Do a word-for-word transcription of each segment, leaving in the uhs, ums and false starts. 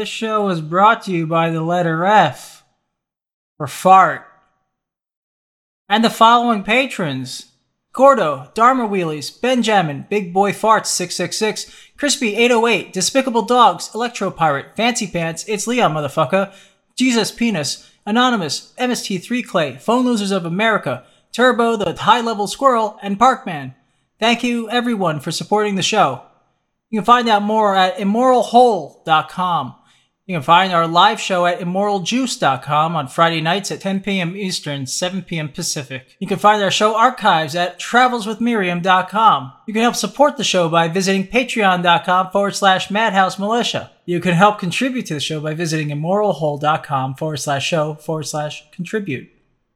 This show was brought to you by the letter F for fart. And the following patrons: Gordo, Dharma Wheelies, Benjamin, Big Boy Farts six six six, Crispy eight oh eight, Despicable Dogs, Electro Pirate, Fancy Pants, It's Leon Motherfucker, Jesus Penis, Anonymous, M S T three Clay, Phone Losers of America, Turbo, the High Level Squirrel, and Parkman. Thank you everyone for supporting the show. You can find out more at immoral hole dot com. You can find our live show at immoral juice dot com on Friday nights at ten p.m. Eastern, seven p.m. Pacific. You can find our show archives at travels with miriam dot com. You can help support the show by visiting patreon.com forward slash madhouse militia. You can help contribute to the show by visiting immoral hole dot com forward slash show forward slash contribute.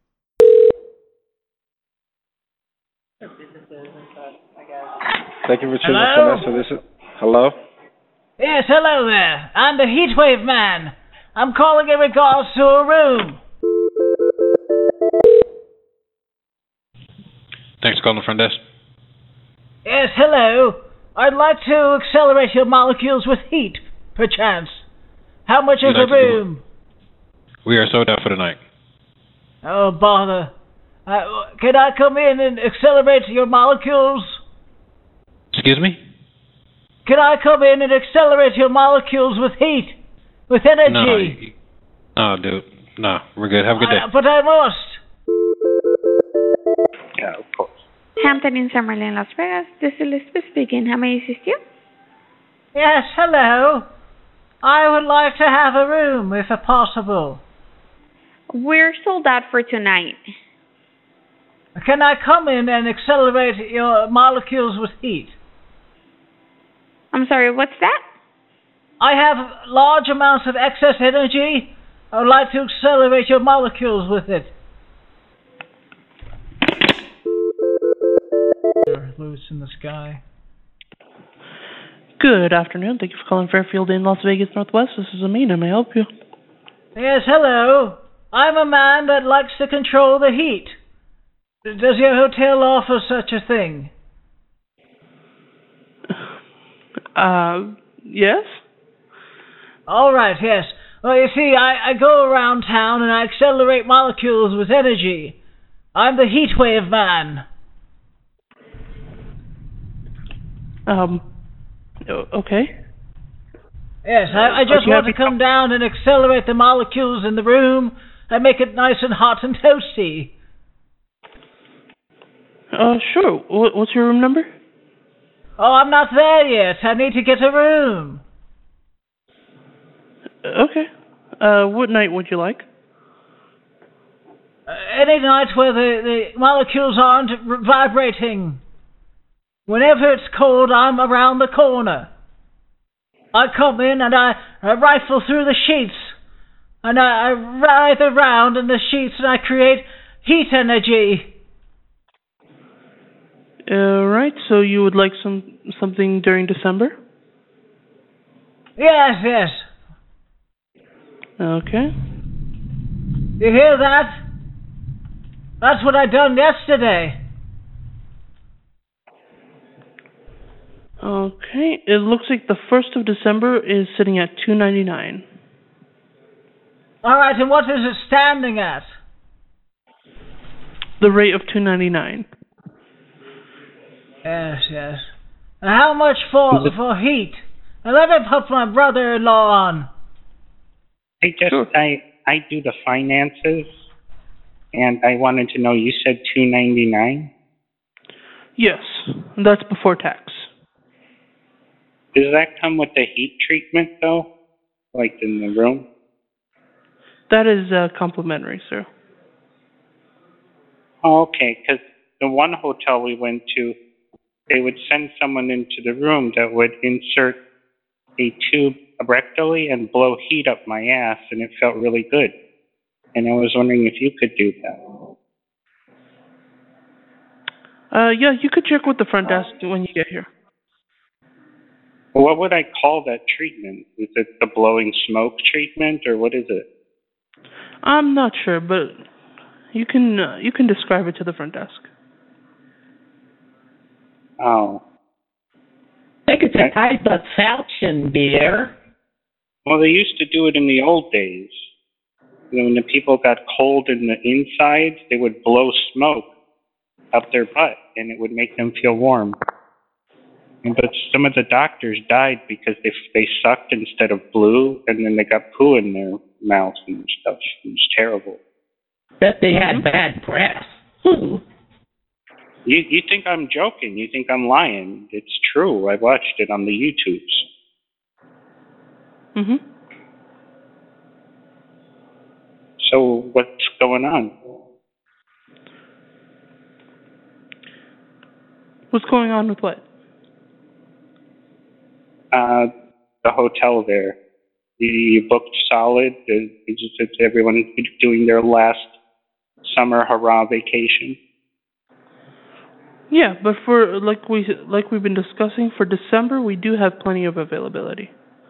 Thank you for choosing us. So this is hello. Yes, hello there. I'm the Heatwave Man. I'm calling in regards to a room. Thanks for calling the front desk. Yes, hello. I'd like to accelerate your molecules with heat, perchance. How much is like a room? We are sold out for the night. Oh, bother. Uh, can I come in and accelerate your molecules? Excuse me? Can I come in and accelerate your molecules with heat? With energy? No, no dude. No, we're good. Have a good day. I, but I must. Yeah, of course. Hampton Inn Summerlin, Las Vegas. This is Elizabeth speaking. How may I assist you? Yes, hello. I would like to have a room, if possible. We're sold out for tonight. Can I come in and accelerate your molecules with heat? I'm sorry, what's that? I have large amounts of excess energy. I would like to accelerate your molecules with it. They're loose in the sky. Good afternoon. Thank you for calling Fairfield in Las Vegas Northwest. This is Amina. May I help you? Yes, hello. I'm a man that likes to control the heat. Does your hotel offer such a thing? Uh, yes? All right, yes. Well, you see, I, I go around town and I accelerate molecules with energy. I'm the Heatwave Man. Um, okay. Yes, I, I just want to come down and accelerate the molecules in the room and make it nice and hot and toasty. Uh, sure. What's your room number? Oh, I'm not there yet. I need to get a room. Okay. Uh, what night would you like? Uh, any night where the, the molecules aren't r- vibrating. Whenever it's cold, I'm around the corner. I come in and I, I rifle through the sheets. And I, I writhe around in the sheets and I create heat energy. Uh, right, so you would like some something during December? Yes, yes. Okay. You hear that? That's what I done yesterday. Okay, it looks like the first of December is sitting at two ninety-nine. All right, and what is it standing at? The rate of two ninety-nine. Yes, yes. And how much for for heat? And let me put my brother-in-law on. I just Sure. I I do the finances, and I wanted to know. You said two ninety nine. Yes, that's before tax. Does that come with the heat treatment though, like in the room? That is uh, complimentary, sir. Oh, okay. Because the one hotel we went to, they would send someone into the room that would insert a tube rectally and blow heat up my ass, and it felt really good. And I was wondering if you could do that. Uh, yeah, you could check with the front desk when you get here. Well, what would I call that treatment? Is it the blowing smoke treatment, or what is it? I'm not sure, but you can uh, you can describe it to the front desk. Oh. I think it's a type of falchion beer. Well, they used to do it in the old days. You know, when the people got cold in the insides, they would blow smoke up their butt, and it would make them feel warm. And, but some of the doctors died because they they sucked instead of blew, and then they got poo in their mouths and stuff. It was terrible. Bet they had bad breath. You you think I'm joking? You think I'm lying? It's true. I watched it on the YouTubes. Mhm. So what's going on? What's going on with what? Uh, the hotel there. You, you booked solid. Is, is everyone doing their last summer hurrah vacation? Yeah, but for like we like we've been discussing for December, we do have plenty of availability.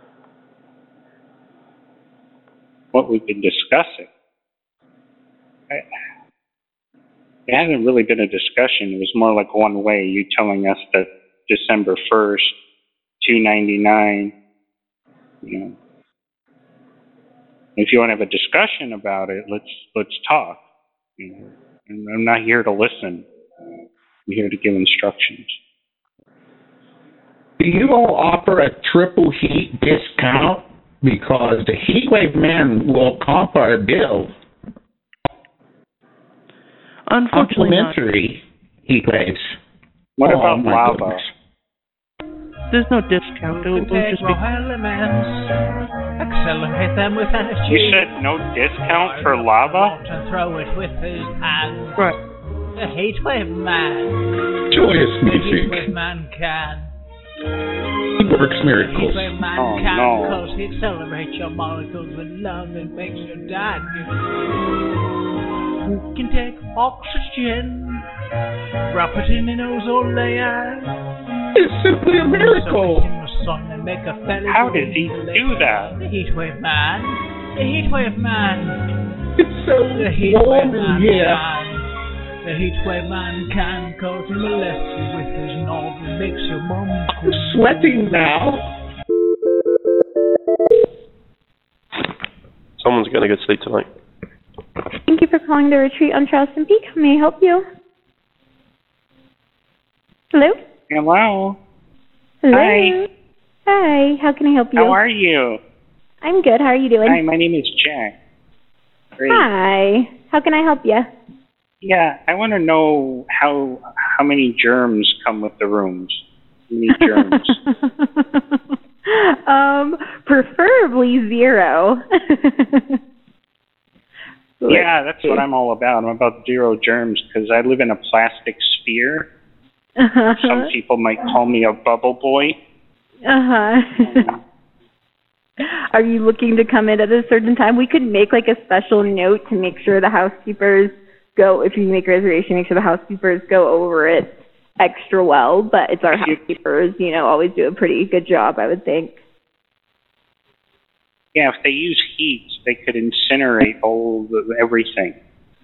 What we've been discussing. I, it hasn't really been a discussion. It was more like one way. You telling us that December first, two ninety nine. You know, if you want to have a discussion about it, let's let's talk. You know, and I'm not here to listen. I'm here to give instructions. Do you all offer a triple heat discount? Because the Heatwave Man will comp our bill. Unfortunately, Complimentary Heatwaves. What oh, about lava? Goodness. there's no discount. It'll, it'll Take just be. raw elements, accelerate them with energy. You said no discount for lava? To throw it with his hands. Right. The Heatwave Man. Joyous The music. Heatwave Man can. He works miracles. The Heatwave Man Oh, can, no. because he accelerates your molecules with love and makes you dance. You can take oxygen, wrap it in an ozone layer. It's simply a miracle. So in the sun and make a fella How does he do that? The Heatwave Man. The Heatwave Man. It's so The Heatwave warm Man here. can. The Heatwave Man can, cause he molests you with his knob and makes your mum I'm sweating now. Someone's gonna get sleep tonight. Thank you for calling the retreat on Charleston Peak. How may I help you? Hello? Hello. Hello? Hi. Hi, how can I help you? How are you? I'm good. How are you doing? Hi, my name is Jack. Great. Hi. How can I help you? Yeah, I want to know how how many germs come with the rooms. How many germs? um, preferably zero. Yeah, that's what I'm all about. I'm about zero germs because I live in a plastic sphere. Uh-huh. Some people might call me a bubble boy. Uh-huh. Are you looking to come in at a certain time? We could make like a special note to make sure the housekeepers go, if you make a reservation, make sure the housekeepers go over it extra well, but it's our housekeepers, you know, always do a pretty good job, I would think. Yeah, if they use heat, they could incinerate all the, everything.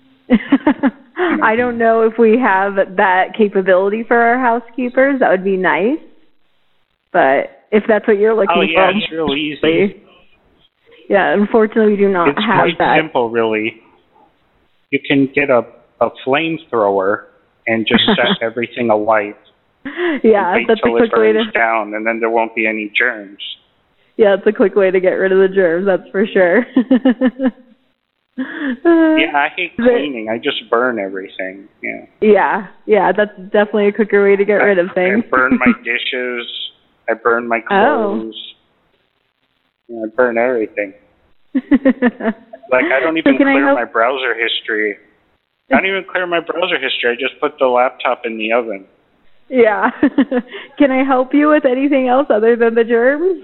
I don't know if we have that capability for our housekeepers. That would be nice. But if that's what you're looking Oh, yeah, for. it's real easy. Yeah, unfortunately, we do not It's have quite that. simple, really. You can get a, a flamethrower and just set everything alight. Yeah, Wait that's a till quick it way burns to. down, and then there won't be any germs. Yeah, it's a quick way to get rid of the germs. That's for sure. Yeah, I hate cleaning. I just burn everything. Yeah. Yeah, yeah, that's definitely a quicker way to get rid of things. I burn my dishes. I burn my clothes. Oh. Yeah, I burn everything. Like, I don't even So can I clear help- my browser history. I don't even clear my browser history. I just put the laptop in the oven. Yeah. Can I help you with anything else other than the germs?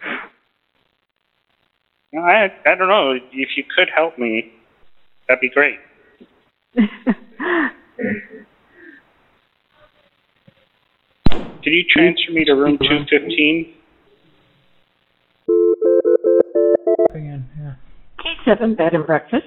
No, I I don't know. If you could help me, that'd be great. Could you transfer me to room two fifteen? Again, yeah. K seven Bed and Breakfast.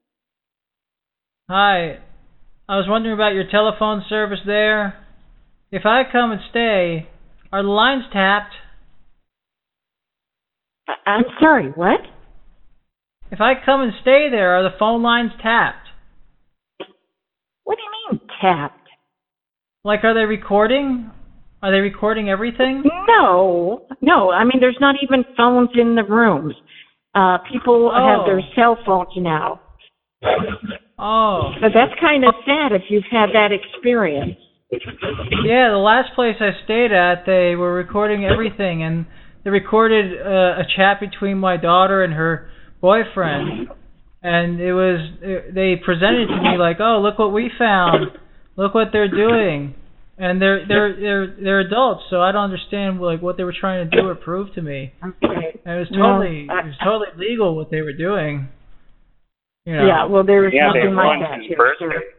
Hi. I was wondering about your telephone service there. If I come and stay, are the lines tapped? I'm sorry, what? If I come and stay there, are the phone lines tapped? What do you mean tapped? Like, are they recording? Are they recording everything? No, no. I mean, there's not even phones in the rooms. Uh, people Oh. have their cell phones now. Oh. But that's kind of sad if you've had that experience. Yeah, the last place I stayed at, they were recording everything, and they recorded uh, a chat between my daughter and her boyfriend, and it was it, they presented to me like, oh, look what we found, look what they're doing, and they're they're they're they're adults, so I don't understand like what they were trying to do or prove to me. Okay. And it was No, totally I- it was totally legal what they were doing. You know. Yeah, well, there was Yeah, they nothing like ruined that his here, birthday. sir.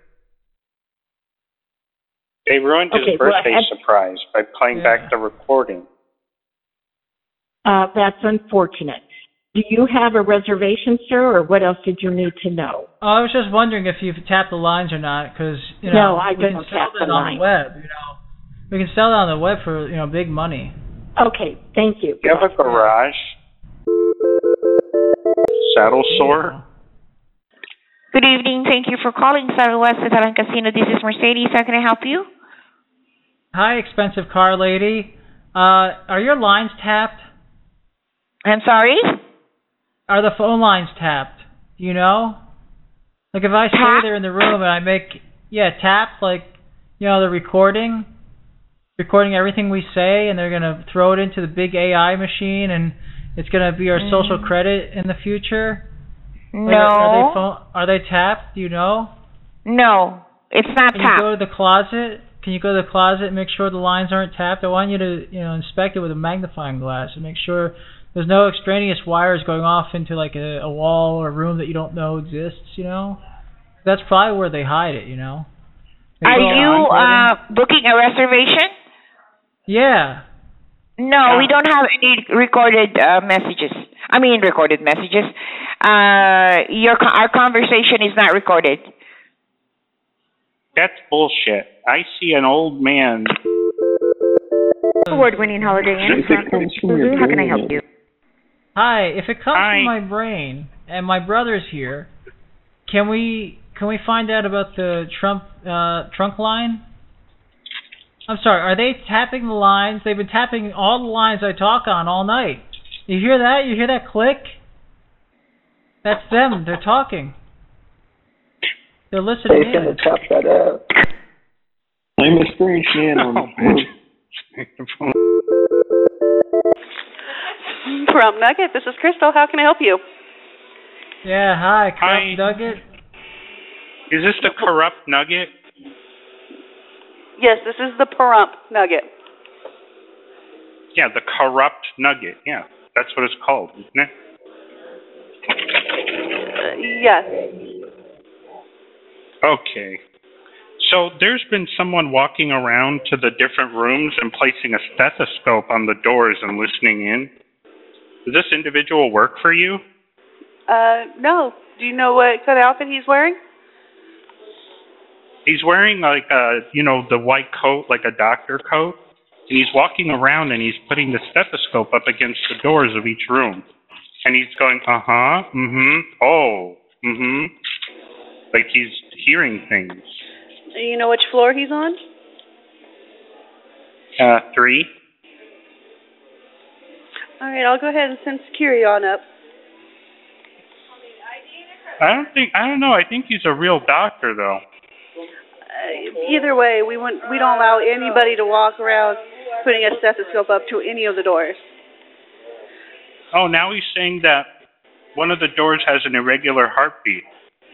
They ruined his Okay, well, birthday I- surprise by playing Yeah. back the recording. Uh, that's unfortunate. Do you have a reservation, sir, or what else did you need to know? Oh, I was just wondering if you've tapped the lines or not, because you know No, I we can didn't sell tap it the on line. the web. You know, we can sell it on the web for you know big money. Okay, thank you. You have a garage? Saddle sore? Good evening. Thank you for calling Southwest Catalan Casino. This is Mercedes. How can I help you? Hi, expensive car lady. Uh, are your lines tapped? I'm sorry? Are the phone lines tapped? Do you know? Like if I stay Tapped? there in the room and I make yeah tapped, like you know the recording, recording everything we say, and they're gonna throw it into the big A I machine, and it's gonna be our Mm. social credit in the future. Like, No. Are they phone, Are they tapped? Do you know? No. It's not Can you tapped. go to the closet? Can you go to the closet and make sure the lines aren't tapped? I want you to, you know, inspect it with a magnifying glass and make sure there's no extraneous wires going off into like a, a wall or a room that you don't know exists. You know, that's probably where they hide it. You know. Are Maybe you on uh, booking a reservation? Yeah. No, we don't have any recorded uh, messages. I mean, recorded messages. Uh, your co- our conversation is not recorded. That's bullshit. I see an old man. Award-winning Holiday Inn. How can I help you? Hi. If it comes Hi. from my brain and my brother's here, can we can we find out about the Trump uh, trunk line? I'm sorry, are they tapping the lines? They've been tapping all the lines I talk on all night. You hear that? You hear that click? That's them. They're talking. They're listening Hey, can in. I tap that out? I'm experiencing it on my phone. From Nugget, this is Crystal. How can I help you? Yeah, hi, Hi. Corrupt Nugget. Is this the corrupt nugget? Yes, this is the Pahrump Nugget. Yeah, the corrupt nugget. Yeah, that's what it's called, isn't it? Uh, yes. Okay. So there's been someone walking around to the different rooms and placing a stethoscope on the doors and listening in. Does this individual work for you? Uh, no. Do you know what kind of outfit he's wearing? He's wearing like a, you know, the white coat, like a doctor coat, and he's walking around and he's putting the stethoscope up against the doors of each room. And he's going, uh-huh, mm-hmm, oh, mm-hmm. Like he's hearing things. Do you know which floor he's on? Uh, three. All right, I'll go ahead and send security on up. I don't think, I don't know, I think he's a real doctor, though. Uh, either way, we wouldn't, we don't allow anybody to walk around putting a stethoscope up to any of the doors. Oh, now he's saying that one of the doors has an irregular heartbeat.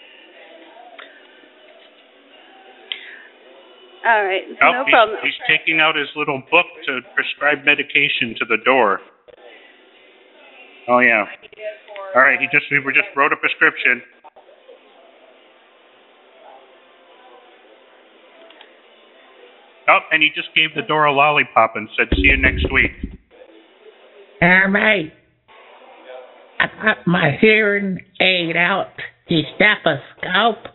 All right, Oh, no he's, problem. he's taking out his little book to prescribe medication to the door. Oh, yeah. All right, he just, we were just wrote a prescription. Oh, and he just gave the door a lollipop and said, see you next week. Hey, mate. I got my hearing aid out. The stethoscope.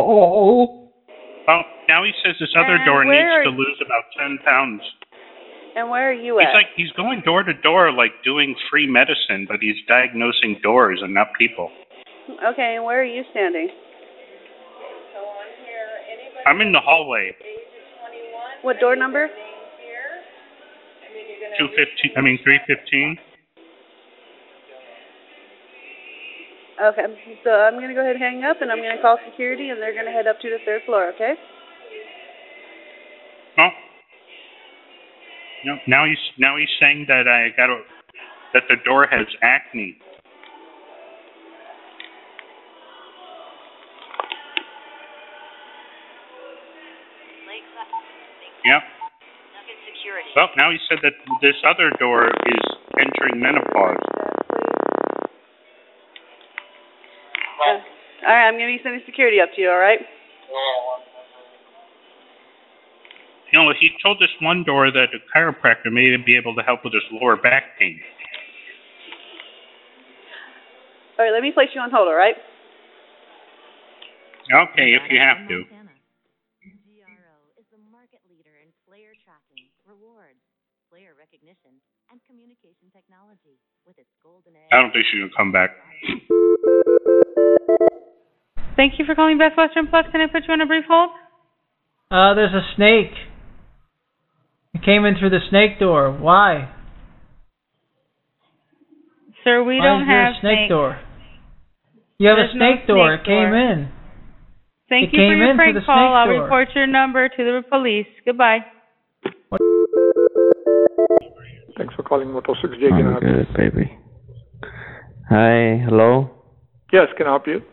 Oh. Well, now he says this other And door where needs to are- lose about ten pounds. And where are you He's at? like, he's going door to door, like doing free medicine, but he's diagnosing doors and not people. Okay, and where are you standing? I'm in the hallway. What door number? two fifteen, I mean three fifteen. Okay, so I'm going to go ahead and hang up, and I'm going to call security, and they're going to head up to the third floor, okay? Oh. No, now he's now he's saying that I got to, that the door has acne. Yep. Well, now he said that this other door is entering menopause. Uh, all right, I'm going to be sending security up to you, all right? You know, he told this one door that a chiropractor may be able to help with his lower back pain. All right, let me place you on hold, all right? Okay, if you have to. I don't think she's going to come back. Thank you for calling Best Western Plus. Can I put you on a brief hold? Uh, there's a snake. It came in through the snake door. Why? Sir, we Why don't is there have a snake snakes. door. You have There's a snake no door. snake it came door. in. Thank it you came for your in prank through the call. snake I'll door. report your number to the police. Goodbye. Thanks for calling Moto six J. Can I I'm help you? good, baby. Hi, hello? Yes, can I help you?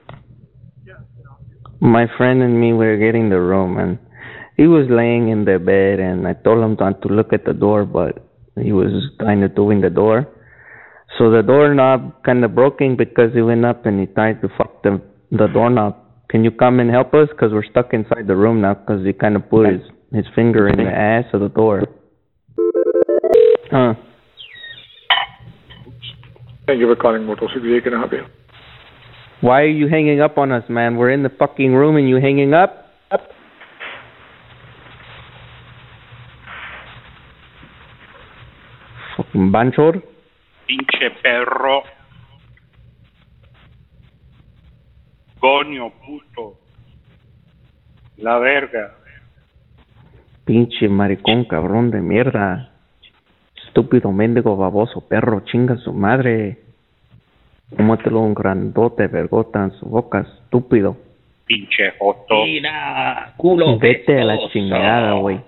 My friend and me were getting the room, and he was laying in the bed, and I told him not to look at the door, but he was kind of doing the door. So the doorknob kind of broken because he went up and he tried to fuck the, the doorknob. Can you come and help us? Because we're stuck inside the room now because he kind of put his, his finger in the ass of the door. Huh. Thank you for calling Moto six J. Can I help you? Why are you hanging up on us, man? We're in the fucking room and you hanging up? Up. Fucking banchor. Pinche perro. Coño, puto. La verga. Pinche maricón, cabrón de mierda. Estúpido, mendigo, baboso, perro, chinga su madre. Cómetelo un grandote, vergota en su boca, estúpido. Pinche joto. Mira, culo. Vete a la chingada, güey.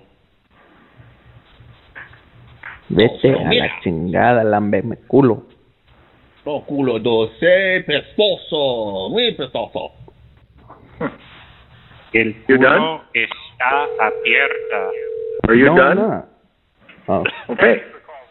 Vete a la chingada, lambeme culo. No culo doce, pestoso, muy pestoso. El culo está abierta. Are you no, done? No. Oh. Okay.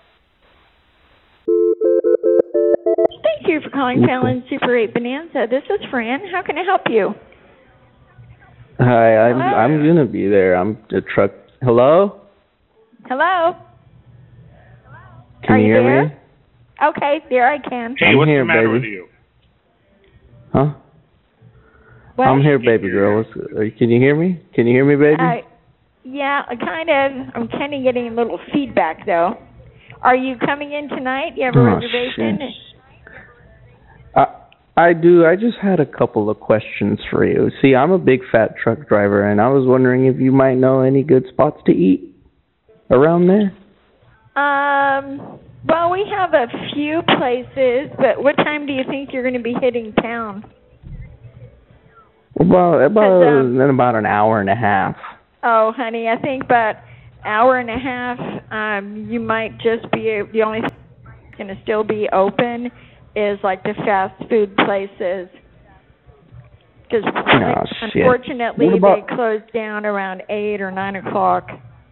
Thank you for calling Fallon Super eight Bonanza. This is Fran. How can I help you? Hi, I'm I'm gonna be there. I'm the truck. Hello? Hello? Can Are you you hear there? me? Okay, there I can. Hey, I'm what's here, the matter baby. with you? Huh? What? I'm here, baby girl. What's, uh, can you hear me? Can you hear me, baby? Uh, yeah, I kind of. I'm kind of getting a little feedback, though. Are you coming in tonight? You have a Oh, reservation? shit. I I do. I just had a couple of questions for you. See, I'm a big fat truck driver, and I was wondering if you might know any good spots to eat around there. Um, well, we have a few places, but what time do you think you're going to be hitting town? About about um, in about an hour and a half. Oh, honey, I think about hour and a half. Um, you might just be the only thing that's going to still be open is like the fast food places. Because Oh, shit. unfortunately What about- they close down around eight or nine o'clock.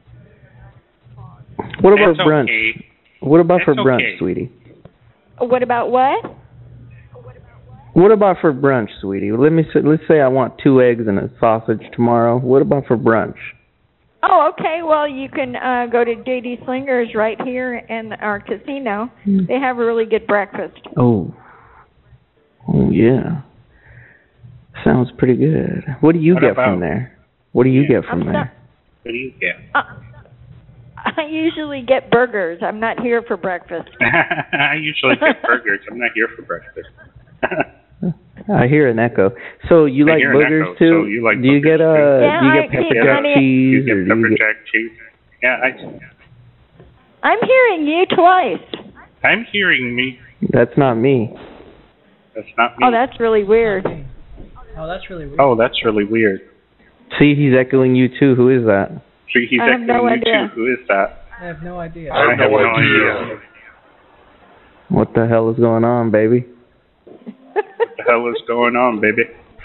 What about That's brunch? okay. What about for That's brunch, okay. sweetie? What about what? What about for brunch, sweetie? Let me say, let's say I want two eggs and a sausage tomorrow. What about for brunch? Oh, okay. Well, you can uh, go to J D Slingers right here in our casino. Hmm. They have a really good breakfast. Oh. Oh yeah. Sounds pretty good. What do you What get about- from there? What do you get from I'm there? What do you get? Uh, I usually get burgers. I'm not here for breakfast. I usually get burgers. I'm not here for breakfast. I hear an echo. So you I like hear an boogers echo, too? so you like do you get uh? Yeah, do you I get pepper keep jack honey- cheese You get or do pepper you get? jack cheese. Yeah, I, I'm hearing you twice. I'm hearing me. That's not me. That's not me. Oh, that's really weird. Oh, that's really weird. Oh, that's really weird. See, he's echoing you too. Who is that? See, he's I have no echoing you idea. too. Who is that? I have no idea. I have no idea. What the hell is going on, baby? What the hell is going on, baby?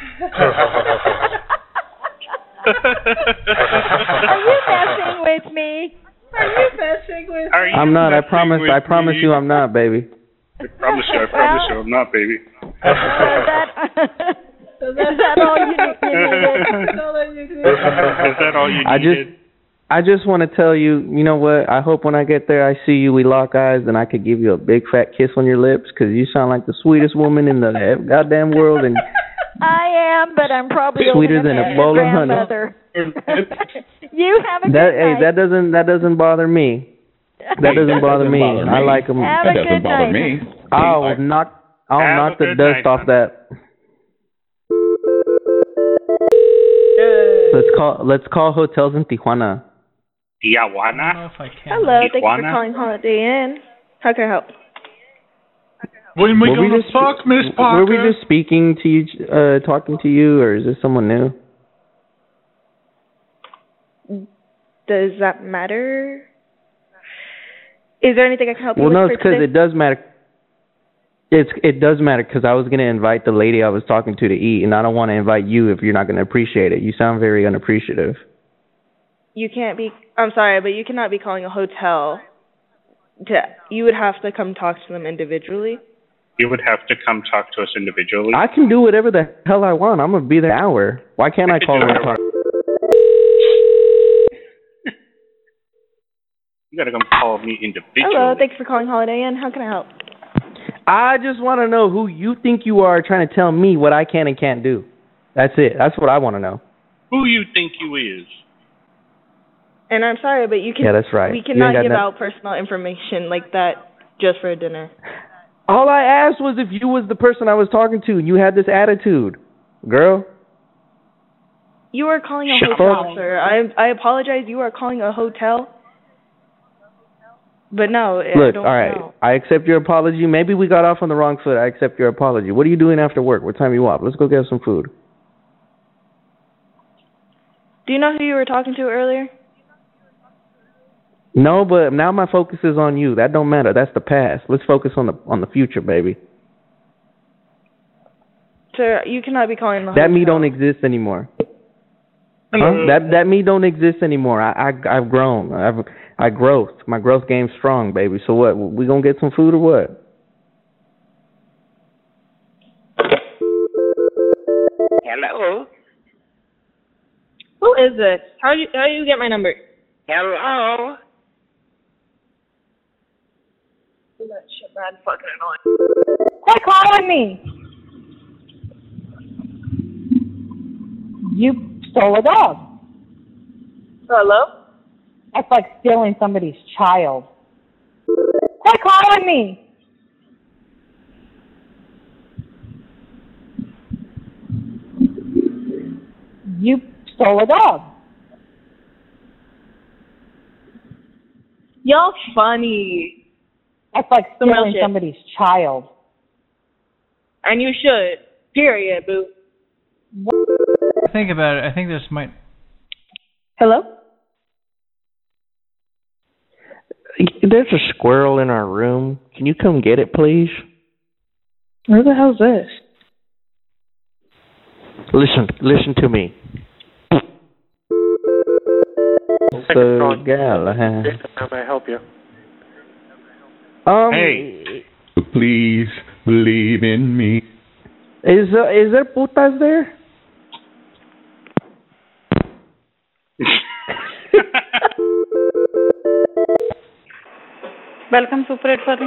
Are you messing with me? Are you messing with Are you I'm not. I messing promise. with I promise me? you, I'm not, baby. I promise you. I promise you, I'm not, baby. Is that, is that all you, you needed? That's all that you did. Is that all you I needed? just, I just want to tell you, you know what? I hope when I get there, I see you, we lock eyes, and I could give you a big fat kiss on your lips, because you sound like the sweetest woman in the goddamn world, and I am, but I'm probably Sweeter only than gonna a be bowl your of honey. grandmother. You have a that, good hey, night. that doesn't, that doesn't bother me. That doesn't bother me. bother I me. like them. Have That a doesn't good bother night. me. I'll I- knock, I'll Have knock a the good dust night, off hon. that. Let's call, let's call hotels in Tijuana. I don't know Tijuana? if I can. Hello, thank you for Tijuana? calling Holiday Inn. How can I help? When we Were we gonna just- fuck, Miss Were Parker? we just speaking to you, uh, talking to you, or is this someone new? Does that matter? Is there anything I can help Well, you no, with it's for because today? it does matter. It's it does matter because I was gonna invite the lady I was talking to to eat, and I don't want to invite you if you're not gonna appreciate it. You sound very unappreciative. You can't be. I'm sorry, but you cannot be calling a hotel. To you would have to come talk to them individually. You would have to come talk to us individually. I can do whatever the hell I want. I'm gonna be there an hour. Why can't I call them and talk? You gotta come call me individually. Hello, thanks for calling Holiday Inn. How can I help? I just want to know who you think you are trying to tell me what I can and can't do. That's it. That's what I want to know. Who you think you is? And I'm sorry, but you can. Yeah, that's right. We You cannot ain't got give nothing- out personal information like that just for a dinner. All I asked was if you was the person I was talking to and you had this attitude. Girl, You are calling a Shut hotel, up. sir. I I apologize. You are calling a hotel. But no, I look, don't all right. know. I accept your apology. Maybe we got off on the wrong foot. I accept your apology. What are you doing after work? What time are you off? Let's go get some food. Do you know who you were talking to earlier? No, but now my focus is on you. That don't matter. That's the past. Let's focus on the on the future, baby. Sir, you cannot be calling the That hotel. me don't exist anymore. Hello. Huh? That that me don't exist anymore. I, I I've grown. I've I growth. My growth game's strong, baby. So what? We gonna get some food or what? Hello? Who is this? How you how you get my number? Hello? That shit, man, fucking annoying. Quit calling me. You stole a dog. Hello? That's like stealing somebody's child. Quit calling me. You stole a dog. Y'all funny. That's like Some real stealing shit. somebody's child. And you should. Period, boo. Think about it. I think this might. Hello? There's a squirrel in our room. Can you come get it, please? Where the hell's this? Listen, listen to me. So, gal, How may I help you? um, Hey. Please believe in me. is uh, is there putas there? Welcome, Super eight forty.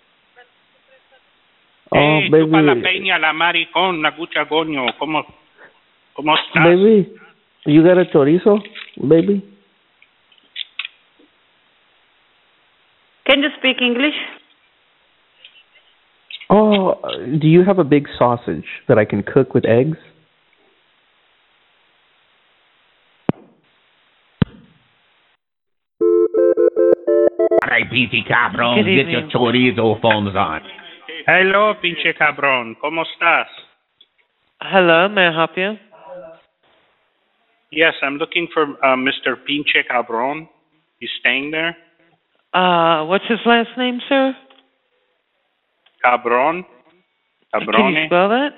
Oh, Hey, chupa la baby, peña, la maricón, la cucha coño. ¿Cómo, cómo estás? baby, you got a chorizo, baby? speak English? Oh, uh, do you have a big sausage that I can cook with eggs? Hey, pinche cabrón, get your chorizo phones on. Hello, pinche cabrón. ¿Cómo estás? Hello, may I help you? Yes, I'm looking for uh, Mister Pinche Cabron. He's staying there? Uh, what's his last name, sir? Cabron? Cabrone? Can you spell that?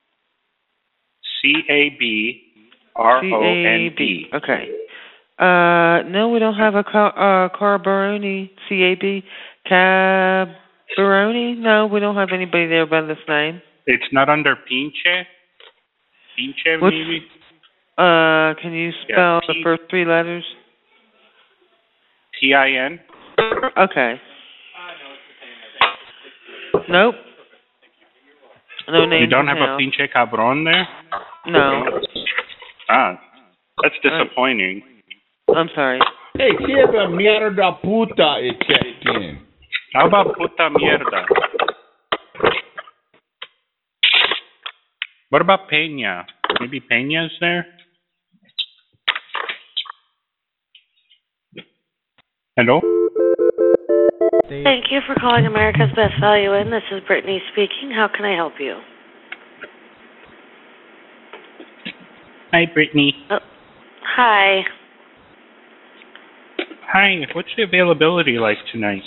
C A B R O N D. Okay. Uh, no, we don't have a car, uh, Carbaroni, C A B. Cabaroni? No, we don't have anybody there by this name. It's not under Pinche? Pinche, What's, maybe? Uh, can you spell Yeah, the P- first three letters? T I N? Okay. Nope. No name. You don't have a Pinche Cabron there? No. Ah, that's disappointing. I'm sorry. Hey, siempre mierda puta, it check-in. How about puta mierda? What about Peña? Maybe Peña's there? Hello? Thank you for calling America's Best Value Inn. This is Brittany speaking. How can I help you? Hi, Brittany. Oh, hi. Hi, what's the availability like tonight?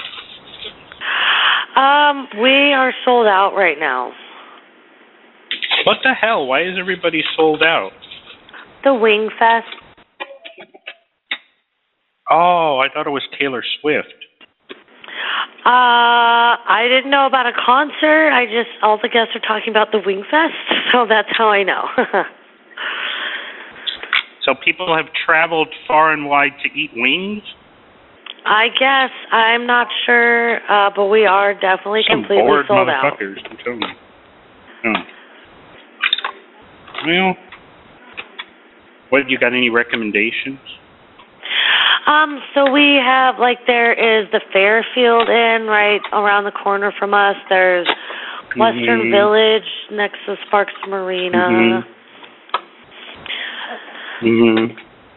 Um, we are sold out right now. What the hell? Why is everybody sold out? The Wing Fest. Oh, I thought it was Taylor Swift. Uh, I didn't know about a concert. I just, all the guests are talking about the Wing Fest, so that's how I know. So people have traveled far and wide to eat wings? I guess. I'm not sure, uh, but we are definitely Some completely bored sold out. motherfuckers, I'm telling you. Oh. Well, what, you got any recommendations? Um, so we have, like, there is the Fairfield Inn right around the corner from us. There's Western Mhm. Village next to Sparks Marina. Mhm. Mhm.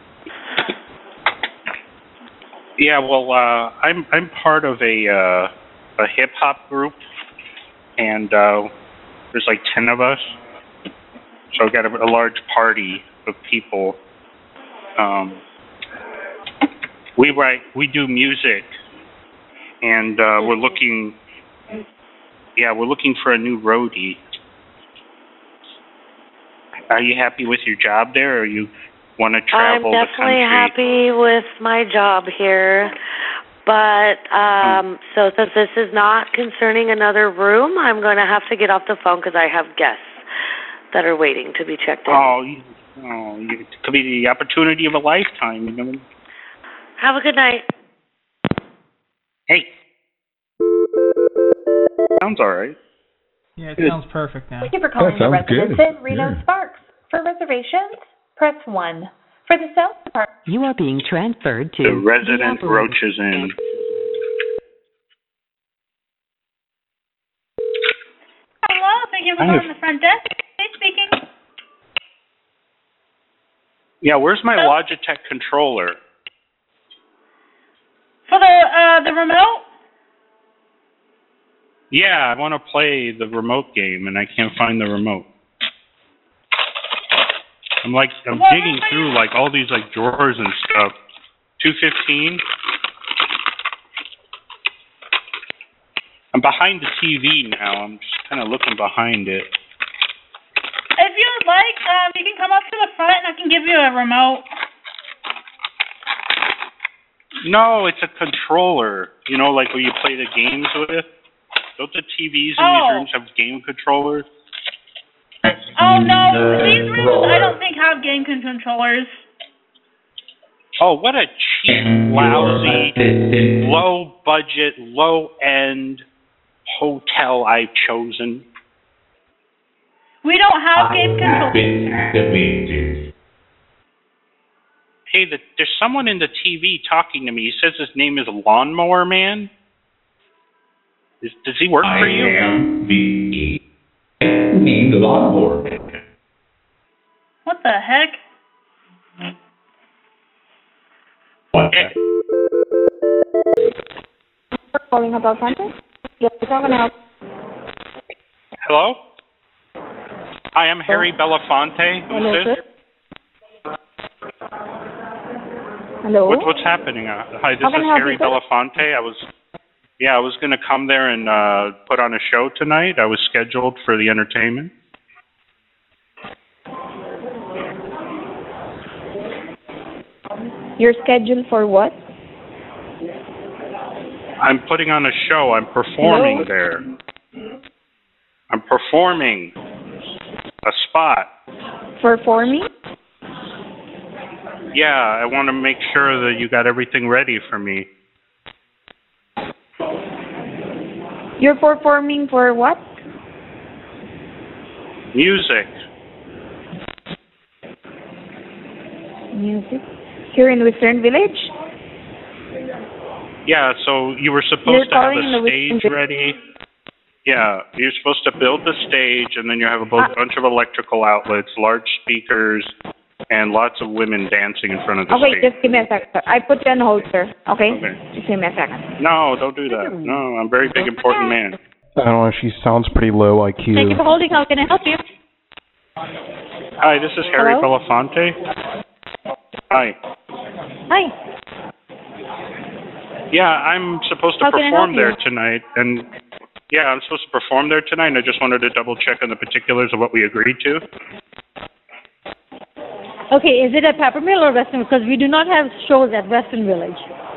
Yeah, well, uh, I'm I'm part of a uh, a hip hop group, and uh, there's like ten of us. So I've got a, a large party of people. Um, we write, we do music, and uh, we're looking. Yeah, we're looking for a new roadie. Are you happy with your job there, or you want to travel the I'm country? definitely happy with my job here. But, um, so since this is not concerning another room, I'm going to have to get off the phone because I have guests that are waiting to be checked in. Oh, you, oh, you, it could be the opportunity of a lifetime, you know. Have a good night. Hey. Sounds all right. Yeah, it Good. sounds perfect now. Thank you for calling the Residence Inn, Reno Sparks. For reservations, press one. For the sales department, You are being transferred to The resident the operator. roaches in. Hello, thank you for I calling have- the front desk. Hey, speaking. Yeah, where's my Logitech controller? For the uh the remote? Yeah, I want to play the remote game, and I can't find the remote. I'm like, I'm What digging room are through like all these like drawers and stuff. two fifteen. I'm behind the T V now. I'm just kind of looking behind it. If you would like, um, you can come up to the front and I can give you a remote. No, it's a controller. You know, like where you play the games with. Don't the T Vs in Oh. these rooms have game controllers? Oh no, these rooms I don't think have game controllers. Oh, what a cheap, lousy, low budget, low end hotel I've chosen. We don't have game controllers. Hey, the, there's someone in the T V talking to me. He says his name is Lawnmower Man. Is, does he work for you? I am the named lawnmower. What the heck? What? Calling about something? Yes, how can I help? Hello? Hi, I'm Harry Belafonte. Who's Hello, this? sir. Hello? What, what's happening? Uh, hi, this How can is I help Harry you, sir? Belafonte. I was, yeah, I was going to come there and uh, put on a show tonight. I was scheduled for the entertainment. You're scheduled for what? I'm putting on a show. I'm performing Hello? there. I'm performing a spot. Performing? Yeah, I want to make sure that you got everything ready for me. You're performing for what? Music. Music. Here in Western Village? Yeah, so you were supposed You're to have calling in a the stage weekend- ready. Yeah, you're supposed to build the stage, and then you have a bu- Uh, bunch of electrical outlets, large speakers, and lots of women dancing in front of the Okay, stage. just give me a second, sir. I put you on hold, sir. Okay? Okay. Just give me a second. No, don't do that. No, I'm a very big, important man. I don't know. She sounds pretty low I Q. Thank you for holding. How can I help you? Hi, this is Harry Hello? Belafonte. Hi. Hi. Yeah, I'm supposed to How can I perform help there you? tonight, and yeah, I'm supposed to perform there tonight, and I just wanted to double check on the particulars of what we agreed to. Okay, is it at Peppermill or Western? Because we do not have shows at Western Village.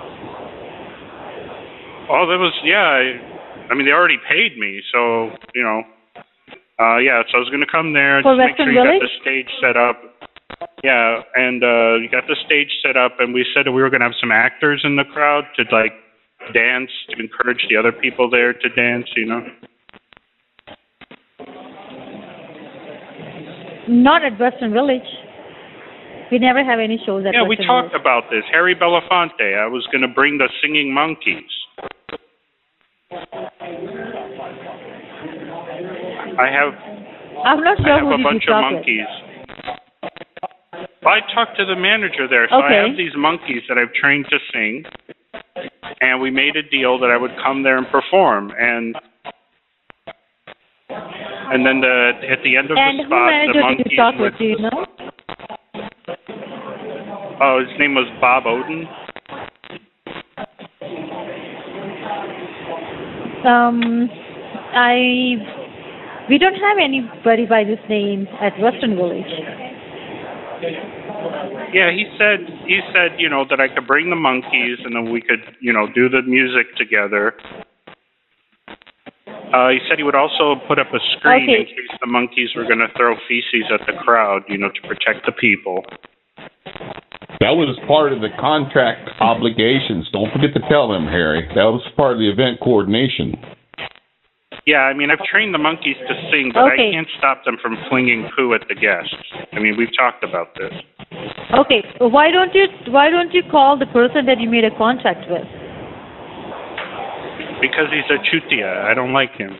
Oh, that was yeah. I, I mean, they already paid me, so you know. Uh, yeah, so I was gonna come there, For just make Western sure you got Village? the stage set up. Yeah, and uh, you got the stage set up, and we said that we were gonna have some actors in the crowd to like dance to encourage the other people there to dance. You know. Not at Western Village. We never have any shows at Yeah, we Western talked Village. about this. Harry Belafonte. I was gonna bring the singing monkeys. I have I'm not I sure have who a did bunch you of talk with. monkeys. Well, I talked to the manager there, so I Okay. have these monkeys that I've trained to sing, and we made a deal that I would come there and perform, and and then the at the end of And the who spot, the manager did monkeys you talk would. with? Do you know? Oh, his name was Bob Oden. Um, I we don't have anybody by this name at Western Village. Yeah, he said he said you know that I could bring the monkeys and then we could you know do the music together. Uh, he said he would also put up a screen in Okay. case the monkeys were going to throw feces at the crowd, you know, to protect the people. That was part of the contract obligations. Don't forget to tell them, Harry. That was part of the event coordination. Yeah, I mean, I've trained the monkeys to sing, but Okay. I can't stop them from flinging poo at the guests. I mean, we've talked about this. Okay, why don't you why don't you call the person that you made a contract with? Because he's a chutia. I don't like him.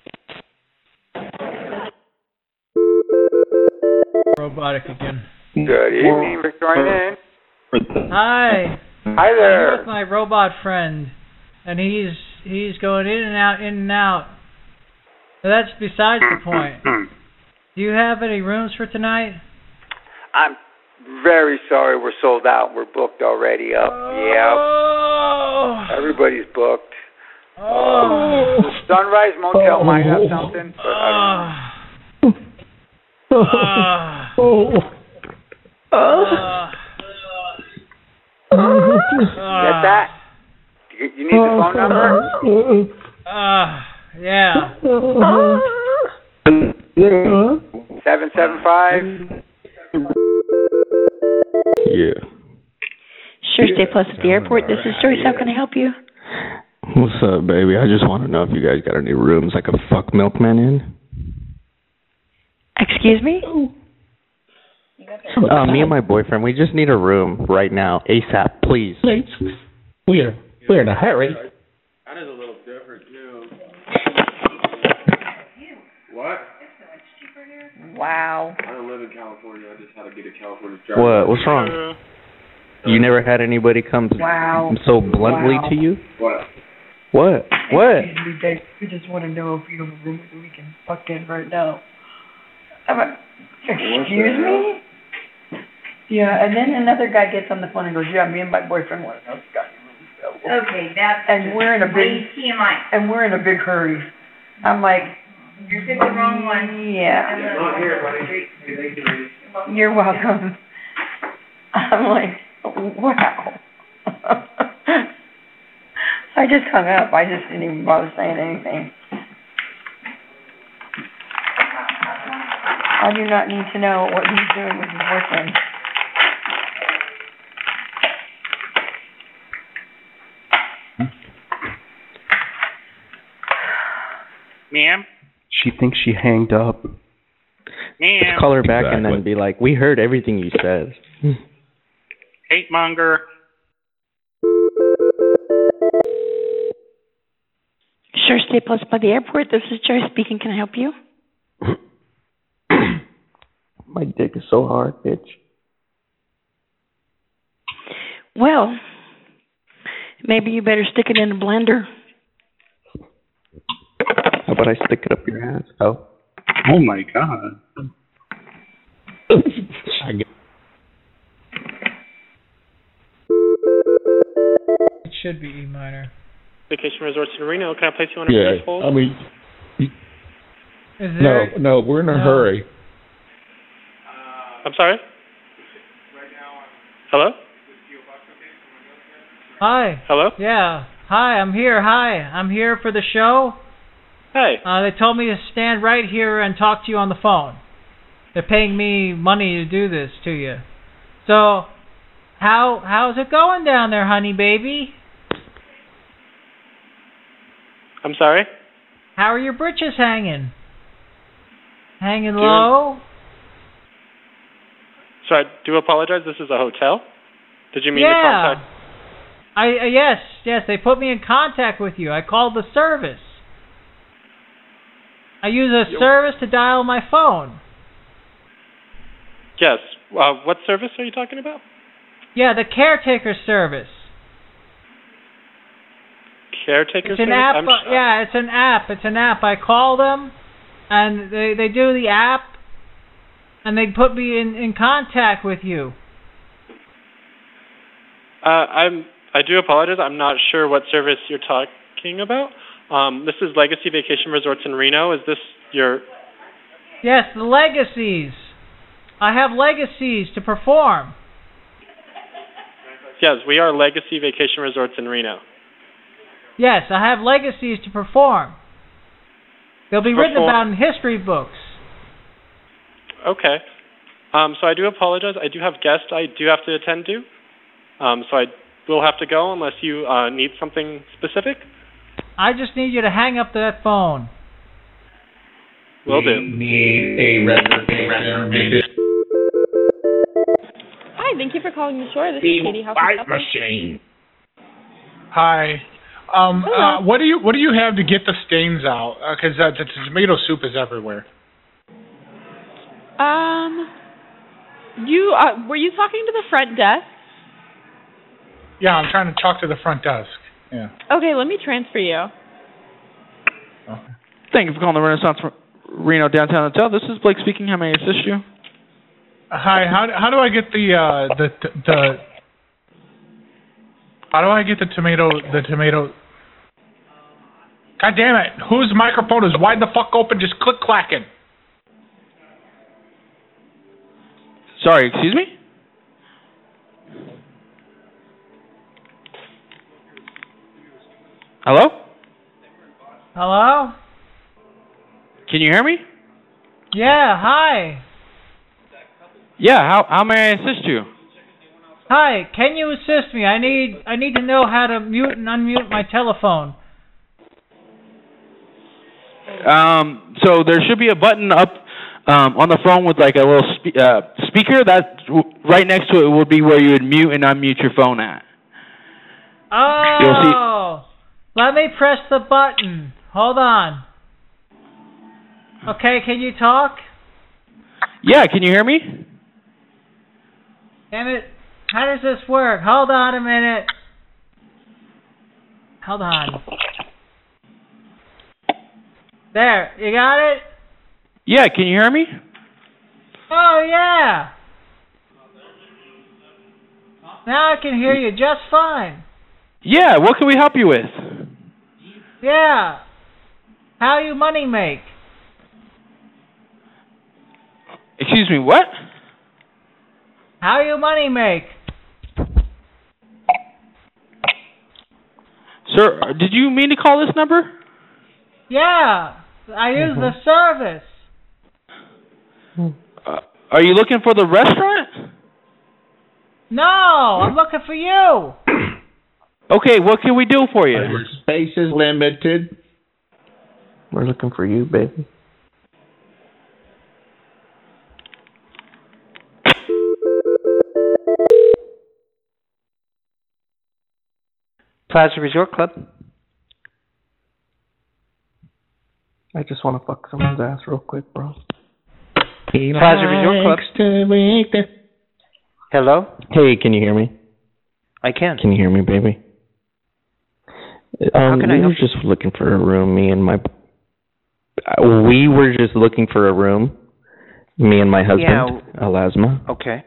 Robotic again. Good evening, Victorine. Hi. Hi I'm there. with my robot friend, and he's he's going in and out, in and out. But that's besides the point. Do you have any rooms for tonight? I'm very sorry we're sold out. We're booked already up. Oh. Yep. Everybody's booked. Oh. Uh, the Sunrise Motel might have something, but I don't know. Uh, Oh. uh, Get that? You, you need the phone number? uh, yeah. Seven seven five. Yeah. Sure, stay plus at the airport. This is Joyce. How can I help you? What's up, baby? I just want to know if you guys got any rooms I could fuck Milkman in. Excuse me? Uh, me and my boyfriend, we just need a room right now, ASAP, please. We're we're in a hurry. That is a little different too. Wow. I don't live in California. I just had to get a California driver's What? What's license. wrong? You never had anybody come Wow. so bluntly Wow. to you? What? What? What? Excuse me, Dave. We just want to know if you have a room that we can fuck in right now. I'm a, excuse me? Yeah, and then another guy gets on the phone and goes, yeah, me and my boyfriend want to know if you got your room available. Okay, that's And we're in a big, way T M I. and we're in a big hurry. I'm like, You picked the wrong one. yeah. Not here, buddy. Hey, thank you, ladies. You're welcome. I'm like, wow. I just hung up. I just didn't even bother saying anything. I do not need to know what he's doing with his boyfriend. Ma'am? She thinks she hanged up. Ma'am? Just call her back and Exactly. then be like, we heard everything you said. Hate monger. Sure, stay close by the airport. This is Joy speaking. Can I help you? My dick is so hard, bitch. Well, maybe you better stick it in a blender. How about I stick it up your ass? Oh. Oh my god. I get It should be E minor. Vacation Resorts in Reno. Can I place you on a Yeah, brief hold? I mean, Is no, there? no, we're in a No. hurry. I'm sorry? Hello? Hi. Hello? Yeah. Hi, I'm here. Hi, I'm here for the show. Hey. Uh, they told me to stand right here and talk to you on the phone. They're paying me money to do this to you. So, how how's it going down there, honey baby? I'm sorry? How are your britches hanging? Hanging Doing- low? So I do apologize. This is a hotel? Did you mean yeah. to contact? I uh, yes, yes. They put me in contact with you. I called the service. I use a Yo. service to dial my phone. Yes. Uh, what service are you talking about? Yeah, the caretaker service. Caretaker It's an service? app. I'm uh, yeah, it's an app. It's an app. I call them, and they they do the app, and they put me in, in contact with you. Uh, I'm. I do apologize. I'm not sure what service you're talking about. Um, this is Legacy Vacation Resorts in Reno. Is this your? Yes, the legacies. I have legacies to perform. Yes, we are Legacy Vacation Resorts in Reno. Yes, I have legacies to perform. They'll be written Perform- about in history books. Okay. Um, so I do apologize. I do have guests I do have to attend to. Um, so I will have to go unless you uh, need something specific. I just need you to hang up that phone. Will do. Need a reservation. Hi, thank you for calling the shore. This is The Katie. How can I fight help you? machine. Hi. Um, Hello. uh, what do you what do you have to get the stains out? Because uh, the tomato soup is everywhere. Um, you uh, were you talking to the front desk? Yeah, I'm trying to talk to the front desk. Yeah. Okay, let me transfer you. Thank you for calling the Renaissance Reno Downtown Hotel. This is Blake speaking. How may I assist you? Hi. How how do I get the uh, the the how do I get the tomato the tomato? God damn it! Whose microphone is wide the fuck open, just click clacking? Sorry, excuse me? Hello? Hello? Can you hear me? Yeah, hi. Yeah, how how may I assist you? Hi, can you assist me? I need I need to know how to mute and unmute my telephone. Um, so there should be a button up um, on the phone with like a little spe- uh, speaker. That right next to it would be where you would mute and unmute your phone at. You'll see. Oh, let me press the button. Hold on. Okay, can you talk? Yeah, can you hear me? Damn it. How does this work? Hold on a minute. Hold on. There, you got it? Yeah, can you hear me? Oh, yeah. Now I can hear you just fine. Yeah, what can we help you with? Yeah. How you money make? Excuse me, what? How you money make? Sir, did you mean to call this number? Yeah, I use the service. Uh, are you looking for the restaurant? No, I'm looking for you. Okay, what can we do for you? Your space is limited. We're looking for you, baby. Plaza Resort Club. I just want to fuck someone's ass real quick, bro. He Plaza Resort Club. Hello? Hey, can you hear me? I can. Can you hear me, baby? How Um, can we I were help you? just looking for a room. Me and my, uh, we were just looking for a room. Me and my husband, Alasma. Okay.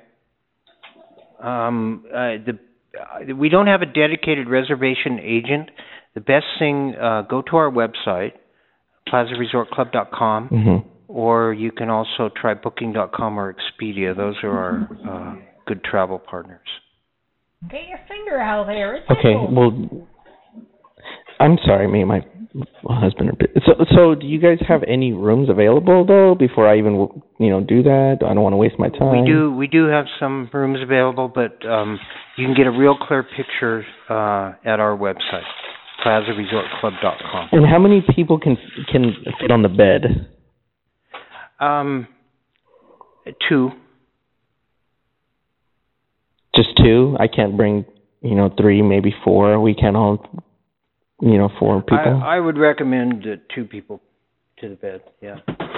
Um, uh, the uh, we don't have a dedicated reservation agent. The best thing, uh, go to our website, plaza resort club dot com, Mhm. or you can also try booking dot com or Expedia. Those are our uh, good travel partners. Get your finger out there. It's Okay, tickles. well, I'm sorry, me and my husband are. bu- So, so do you guys have any rooms available though? Before I even, you know, do that, I don't want to waste my time. We do we do have some rooms available, but um, you can get a real clear picture uh, at our website, plaza resort club dot com. And how many people can can fit on the bed? Um, two. Just two? I can't bring, you know, three, maybe four. We can't all, you know, four people. I, I would recommend uh, two people to the bed. Yeah.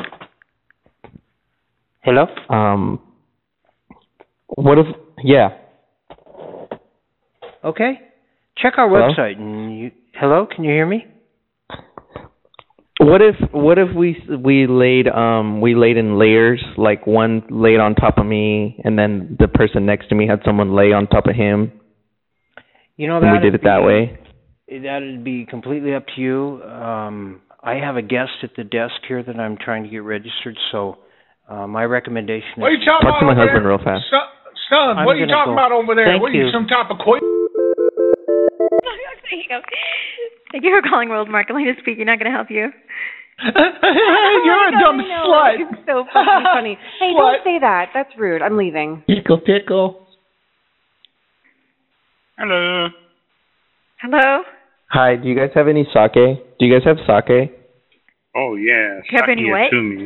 Hello? Um, what if? Yeah. Okay. Check our Hello? website and you. Hello, can you hear me? What if what if we we laid um we laid in layers, like one laid on top of me, and then the person next to me had someone lay on top of him, You know and we that'd did it that be- way. That'd be completely up to you. Um, I have a guest at the desk here that I'm trying to get registered, so uh, my recommendation What are is you talking Talk to about my over husband there? real fast. Son, son I'm what are you gonna talking go. about over there? Thank what are you, you. some type of queen? There you go. Thank you for calling World Marcolina speaking. Not going to help you. You're a dumb slut. You're so fucking funny. Hey, Slut. don't say that. That's rude. I'm leaving. Tickle, tickle. Hello. Hello? Hi, do you guys have any sake? Do you guys have sake? Oh, yeah. Do you have any what? Sakiyatumi.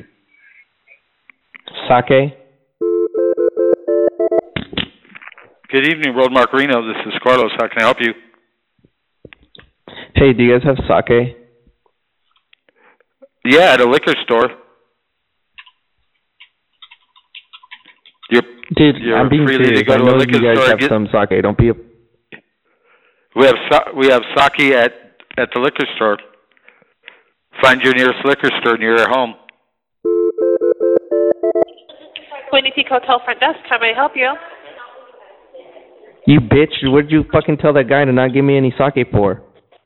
Sake? Good evening, World Margarino. This is Carlos. How can I help you? Hey, do you guys have sake? Yeah, at a liquor store. You're, Dude, you're I'm being free to serious. go I to a know liquor you guys store. have Get- some sake. Don't be a... We have sa- we have sake at, at the liquor store. Find your nearest liquor store near your home. Whitney Peak Hotel front desk. How may I help you? You bitch, what did you fucking tell that guy to not give me any sake for?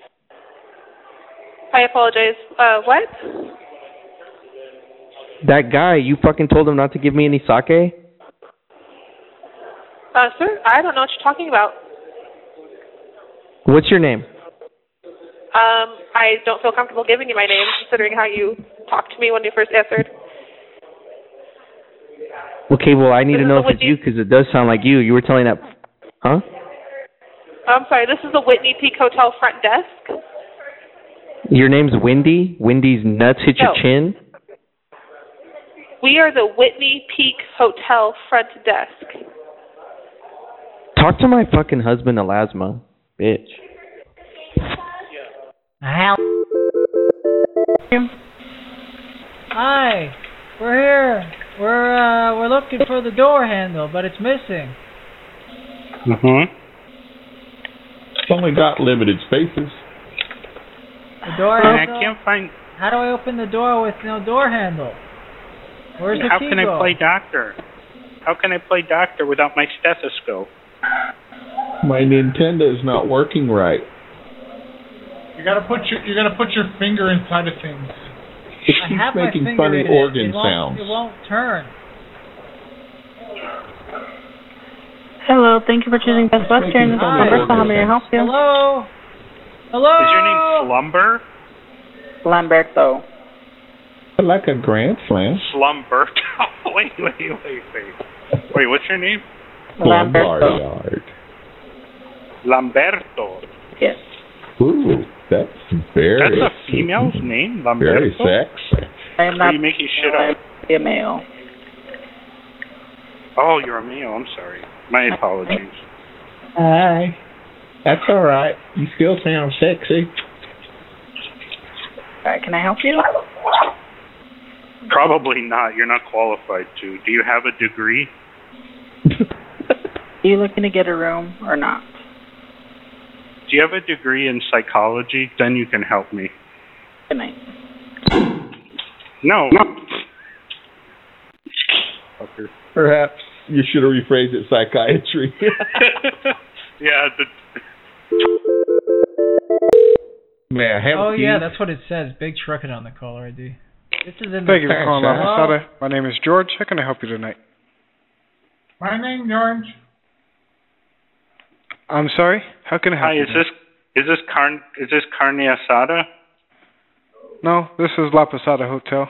I apologize. Uh, what? That guy, you fucking told him not to give me any sake? Uh, sir, I don't know what you're talking about. What's your name? Um, I don't feel comfortable giving you my name, considering how you talked to me when you first answered. Okay, well, I need This to is know the if it's Whitney- you because it does sound like you. You were telling that... Huh? I'm sorry, this is the Whitney Peak Hotel front desk. Your name's Wendy? Wendy's nuts hit No. your chin? We are the Whitney Peak Hotel front desk. Talk to my fucking husband, Alasma. Bitch. How? Hi. We're here. We're uh, we're looking for the door handle, but it's missing. Mm-hmm. It's only got limited spaces. The door I handle? can't find. How do I open the door with no door handle? Where's the How key can go? I play doctor? How can I play doctor without my stethoscope? My Nintendo's not working right. You gotta put your you gotta put your finger inside of things. It I keeps have my making finger funny in it. organ It won't- sounds. It won't turn. Hello, thank you for choosing Best Western. This is Hi. Roberta. How may I help you? Hello? Hello? Is your name Slumber? Lamberto. Like a grand slam. Slumberto. wait, wait, wait, wait. Wait, what's your name? Lombard. Lamberto. Yes. Ooh, that's very. That's a female's name, Lamberto. Very sexy. I am Are not you making shit up? a male. Oh, you're a male. I'm sorry. My apologies. Hi. That's all right. You still sound sexy. Alright, can I help you? Probably not. You're not qualified to. Do you have a degree? Are you looking to get a room or not? Do you have a degree in psychology? Then you can help me. Good night. No. Fucker. Perhaps you should have rephrased it psychiatry. Yeah. The... May I have Oh a key? yeah, that's what it says. Big trucking on the caller I D. This is in Thank the you for calling La Hello? Posada. My name is George. How can I help you tonight? My name George. I'm sorry. How can I help Hi. you? Is this is this carn is this carne asada? No, this is La Posada Hotel.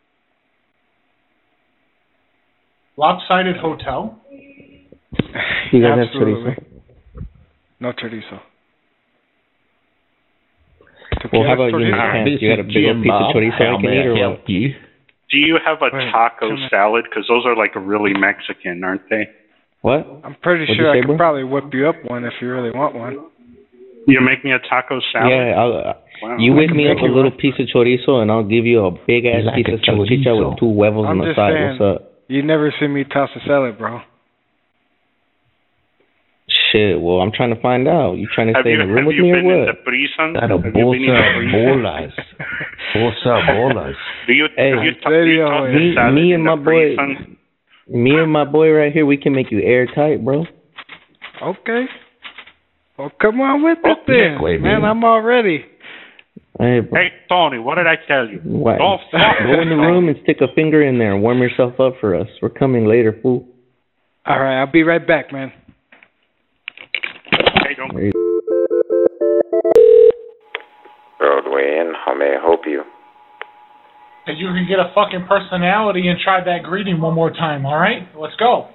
Lopsided Hotel. You guys have Absolutely. chorizo? No chorizo. Well, how about you in Chorizo? Japan? You got a big old piece of chorizo I can eat or what? you? Do you have a Wait, taco come on. salad? Because those are like really Mexican, aren't they? What? I'm pretty What'd sure you I say, could bro? probably whip you up one if you really want one. You make me a taco salad? Yeah, I'll, uh, Wow. you whip me I up can a make little you piece of chorizo and I'll give you a big ass like piece a of salchicha chorizo. with two huevos I'm on the just side. saying. What's up? You never see me toss a salad, bro. Shit, well, I'm trying to find out. You trying to Have stay you, in the room have with you me or been what? into prison? Got a Have you been bolsa into of prison? bolas. Bolsa of bolas. Do you, Hey, do you, I'm to- do you telling toss you, the me, salad me and in my the boy, prison? me and my boy right here, we can make you airtight, bro. Okay. Well, come on with it then. Wait, Man, man. I'm all ready. Hey, bro. Hey, Tony, what did I tell you? What? Don't fuck Go in the room and stick a finger in there and warm yourself up for us. We're coming later, fool. All right, I'll be right back, man. Hey, don't Hey, Broadway Inn, how may I help you? If you can get a fucking personality and try that greeting one more time, all right? Let's go.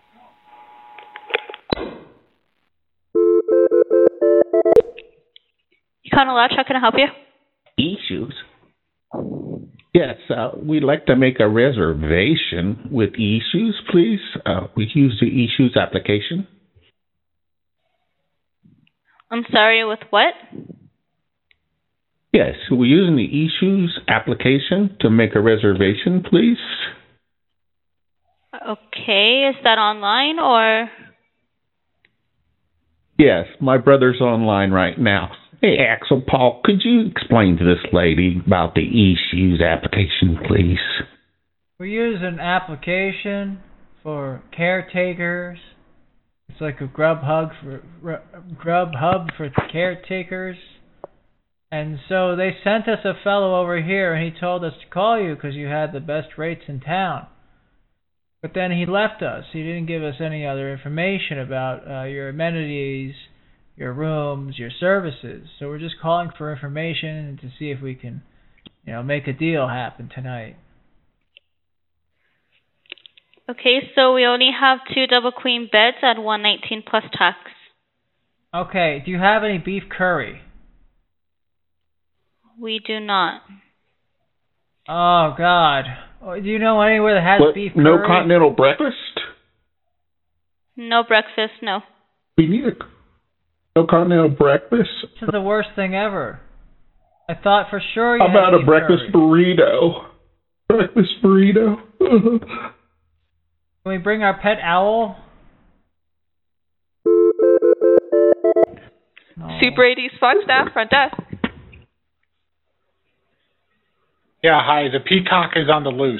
Econo Lodge, how can I help you? Issues. Yes, uh, we'd like to make a reservation with Issues, please. Uh, we use the Issues application. I'm sorry, with what? Yes, we're using the Issues application to make a reservation, please. Okay, is that online or? Yes, my brother's online right now. Hey, Axel, Paul, could you explain to this lady about the Issues application, please? We use an application for caretakers. It's like a grub hub for grub hub for caretakers. And so they sent us a fellow over here, and he told us to call you because you had the best rates in town. But then he left us. He didn't give us any other information about uh, your amenities, your rooms, your services. So we're just calling for information to see if we can, you know, make a deal happen tonight. Okay, so we only have two double queen beds at one nineteen plus tax. Okay, do you have any beef curry? We do not. Oh, God. Oh, do you know anywhere that has What, beef curry? no continental breakfast? No breakfast, no. We need a no continental breakfast. This is the worst thing ever. I thought for sure you How had about a beef breakfast curry. burrito? Breakfast burrito? Can we bring our pet owl? No. Super eighties Fox staff, front desk. Yeah, hi. The peacock is on the loose.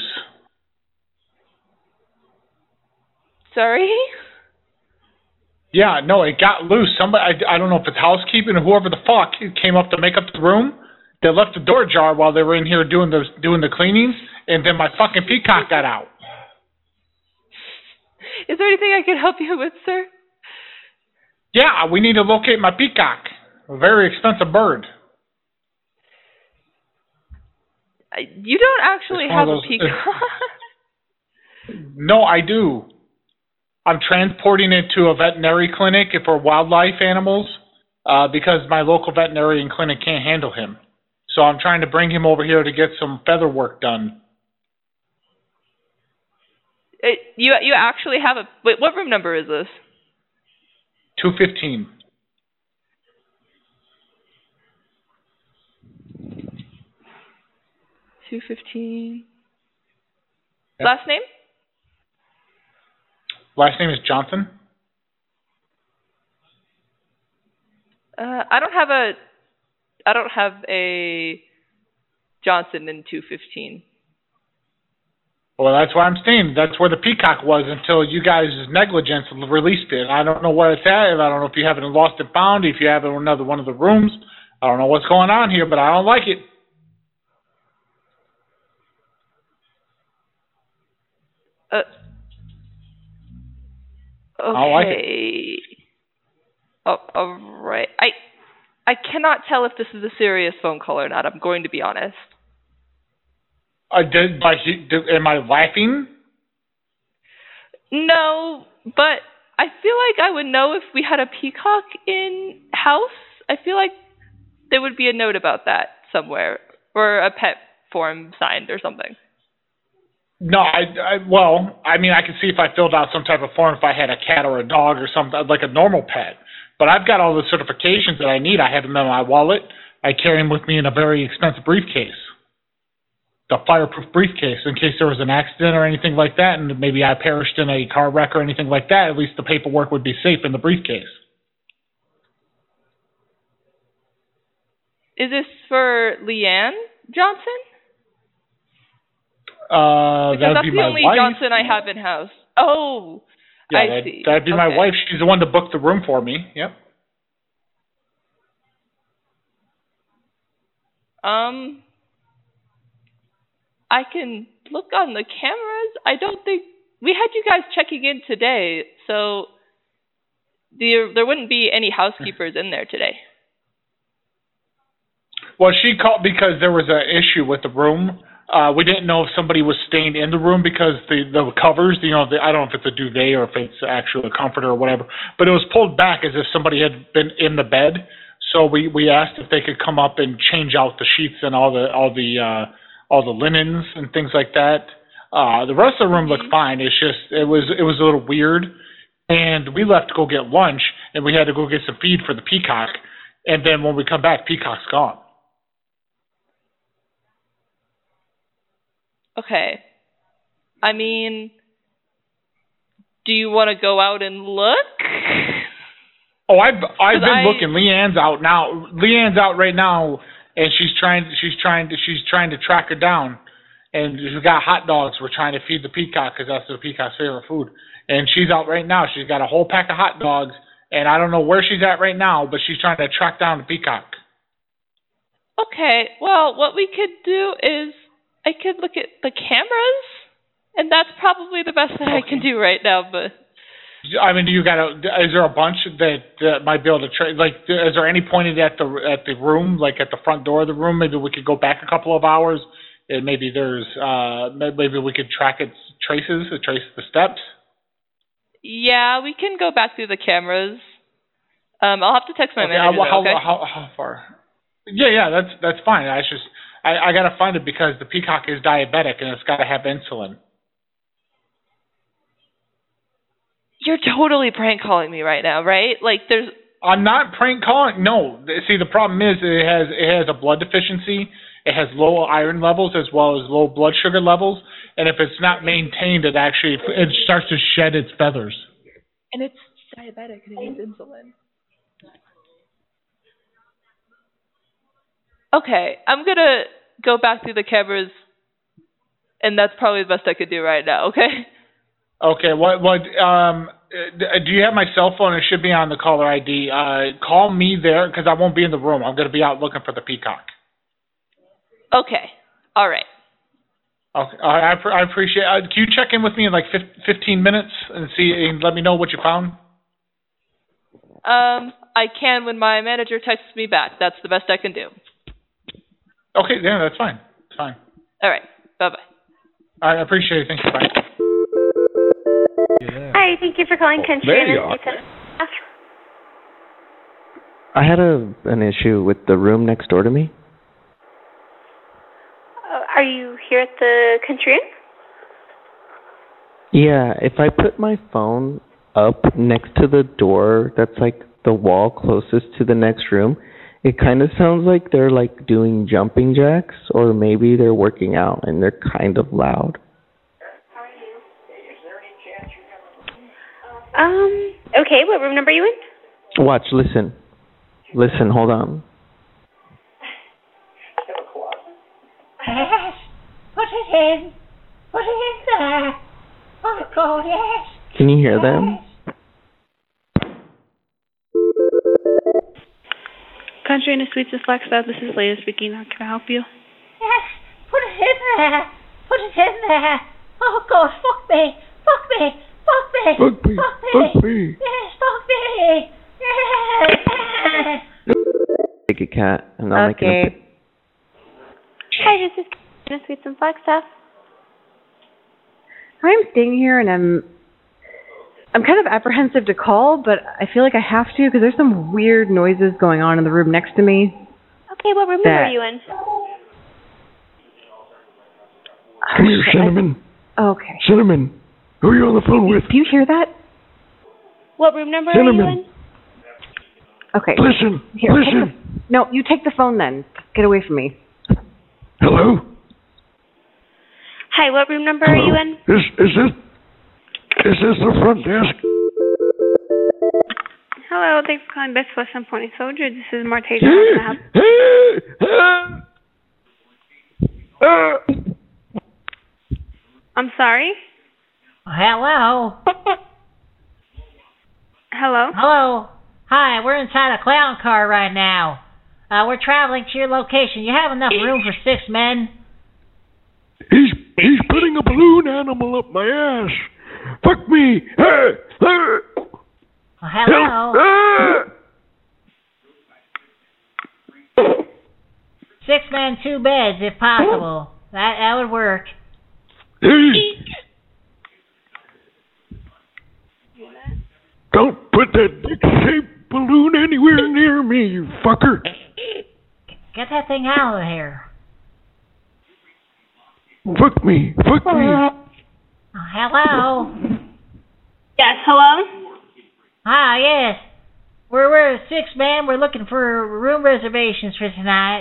Sorry? Yeah, no, it got loose. Somebody, I, I don't know if it's housekeeping or whoever the fuck came up to make up the room. They left the door ajar while they were in here doing the doing the cleanings, and then my fucking peacock got out. Is there anything I can help you with, sir? Yeah, we need to locate my peacock. A very expensive bird. You don't actually It's one have of a those- peacock. No, I do. I'm transporting it to a veterinary clinic for wildlife animals uh, because my local veterinarian clinic can't handle him. So I'm trying to bring him over here to get some feather work done. It, you you actually have a wait. What room number is this? two fifteen. Two fifteen. Yep. Last name? Last name is Johnson. Uh, I don't have a. I don't have a Johnson in two fifteen. Well, that's why I'm staying. That's where the peacock was until you guys' negligence released it. I don't know where it's at. I don't know if you have it in lost and found, if you have it in another one of the rooms. I don't know what's going on here, but I don't like it. Uh, okay. I don't like it. Oh, all right. I I cannot tell if this is a serious phone call or not. I'm going to be honest. I did. By, did am I laughing? No, but I feel like I would know if we had a peacock in house. I feel like there would be a note about that somewhere, or a pet form signed or something. No, I, I well, I mean, I could see if I filled out some type of form if I had a cat or a dog or something like a normal pet. But I've got all the certifications that I need. I have them in my wallet. I carry them with me in a very expensive briefcase, the fireproof briefcase, in case there was an accident or anything like that, and maybe I perished in a car wreck or anything like that. At least the paperwork would be safe in the briefcase. Is this for Leanne Johnson? Uh, Because that would that's be the my only wife. Johnson I have in house. Oh, Yeah, I that, see. that'd be my Okay. wife. She's the one to book the room for me. Yep. Um, I can look on the cameras. I don't think we had you guys checking in today, so there there wouldn't be any housekeepers in there today. Well, she called because there was an issue with the room. Uh, we didn't know if somebody was staying in the room because the, the covers, you know, the, I don't know if it's a duvet or if it's actually a comforter or whatever, but it was pulled back as if somebody had been in the bed. So we, we asked if they could come up and change out the sheets and all the all the uh, all the linens and things like that. Uh, the rest of the room looked fine. It's just it was it was a little weird, and we left to go get lunch, and we had to go get some feed for the peacock, and then when we come back, peacock's gone. Okay. I mean, do you want to go out and look? Oh, I've I've 'Cause been I- looking. Leanne's out now. Leanne's out right now, and she's trying. She's trying to. She's trying to track her down, and she's got hot dogs. We're trying to feed the peacock because that's the peacock's favorite food. And she's out right now. She's got a whole pack of hot dogs, and I don't know where she's at right now, but she's trying to track down the peacock. Okay, well, what we could do is I could look at the cameras, and that's probably the best that I can do right now, but I mean, do you got a? Is there a bunch that uh, might be able to tra- like? Is there any pointed at the at the room, like at the front door of the room? Maybe we could go back a couple of hours, and maybe there's uh maybe we could track its traces, uh, trace the steps. yeah, we can go back through the cameras. Um, I'll have to text my Okay, manager, how, though, how, okay? how how far? Yeah, yeah, that's that's fine. I just I, I gotta find it because the peacock is diabetic and it's got to have insulin. You're totally prank calling me right now, right? Like, there's... I'm not prank calling. No, see, the problem is it has it has a blood deficiency. It has low iron levels as well as low blood sugar levels, and if it's not maintained, it actually it starts to shed its feathers. And it's diabetic and it needs insulin. Okay, I'm gonna go back through the cameras, and that's probably the best I could do right now. Okay. Okay. What? What? Um. Do you have my cell phone? It should be on the caller I D. Uh, call me there because I won't be in the room. I'm going to be out looking for the peacock. Okay. All right. Okay. I, I appreciate it. Uh, can you check in with me in like fifteen minutes and see and let me know what you found? Um, I can when my manager texts me back. That's the best I can do. Okay. Yeah, that's fine. It's fine. All right. Bye-bye. I appreciate it. Thank you. Bye. Hi, thank you for calling Oh, Country there you Inn. are. I had a an issue with the room next door to me. Uh, are you here at the Country Inn? Yeah, if I put my phone up next to the door that's like the wall closest to the next room, it kind of sounds like they're like doing jumping jacks, or maybe they're working out and they're kind of loud. Um, okay, what room number are you in? Watch, listen. Listen, hold on. Yes, put it in. Put it in there. Oh, God, yes. Can you hear them? Country Inn Suites and Flagstaff, this is Leah speaking. How can I help you? Yes, put it in there. Put it in there. Oh, God, fuck me. Fuck me. Fuck me. Fuck me. Fuck me. Yes, fuck me. Yes. Take a cat, and I'll make it a pic- Hi, this is Country Inn Suites and Flagstaff. I'm staying here, and I'm I'm kind of apprehensive to call, but I feel like I have to because there's some weird noises going on in the room next to me. Okay, what room That- number are you in? Come here, Cinnamon. Okay. Cinnamon. Who are you on the phone with? Do you hear that? What room number Cinnamon. are you in? Okay. Listen. Here, take listen. the- no, you take the phone then. Get away from me. Hello? Hi, what room number Hello? are you in? Is, is this, is this the front desk? Hello, thanks for calling Best Western Pony Soldier. This is Martasia. How can I help? I'm sorry? Hello. Hello? Hello. Hi, we're inside a clown car right now. Uh, we're traveling to your location. You have enough room for six men? He's, he's putting a balloon animal up my ass. Fuck me. Ah, ah. Oh, hello. Help. Ah. Six men, two beds, if possible. That that would work. Don't put that dick-shaped balloon anywhere near me, you fucker. Get that thing out of here. Fuck me. Fuck me. Oh, hello. Yes, hello? Hi, yes. We're we're six men. We're looking for room reservations for tonight.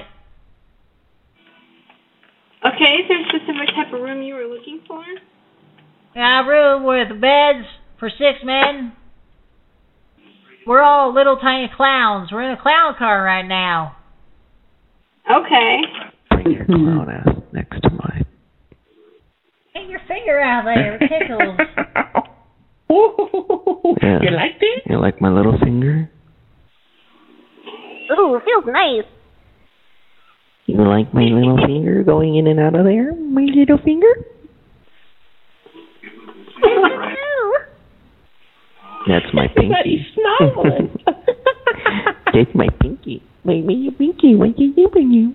Okay, is there a specific type of room you were looking for? A room with beds for six men. We're all little tiny clowns. We're in a clown car right now. Okay. Bring your clown ass next to mine. Get your finger out there. It tickles. Yeah. You like this? You like my little finger? Ooh, it feels nice. You like my little finger going in and out of there? My little finger? That's my pinky. Take my pinky. Make me your pinky. What you doing, you?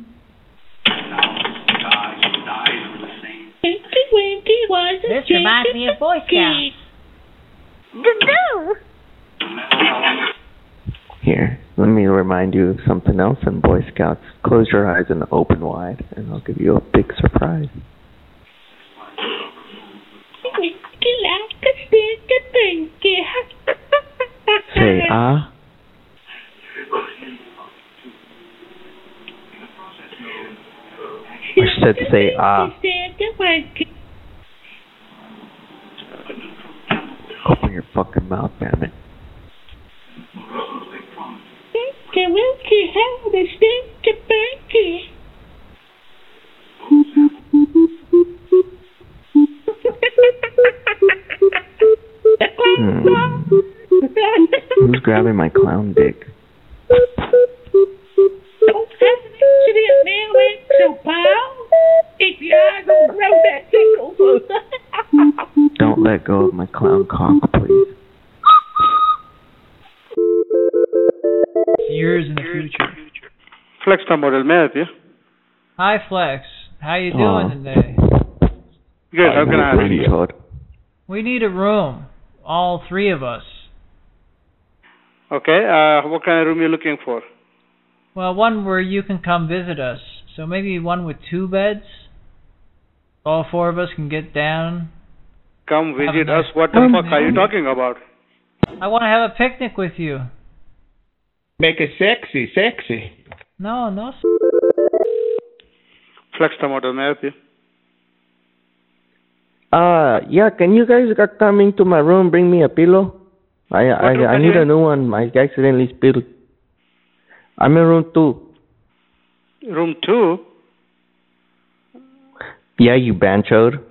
This reminds me of Boy Scouts. Here, let me remind you of something else in Boy Scouts. Close your eyes and open wide, and I'll give you a big surprise. Say ah. said say ah. Open your fucking mouth, damn it. Hmm. Who's grabbing my clown dick? Don't let go of my clown cock, please. Years in the future. Flex top model, may I help you? Hi, Flex. How you doing Aw. today? Good, how can I help you? Todd. We need a room. All three of us. Okay, uh, what kind of room you looking for? Well, one where you can come visit us. So maybe one with two beds? All four of us can get down. Come Have a visit nice- us. What the fuck are you talking about? I want to have a picnic with you. Make it sexy, sexy. No, no. s- Flex top model, may I help you? Uh, yeah, can you guys uh, come into my room, bring me a pillow? I I, room I are need you a in? new one. I accidentally spilled. I'm in room two. Room two? Yeah, you banchoed.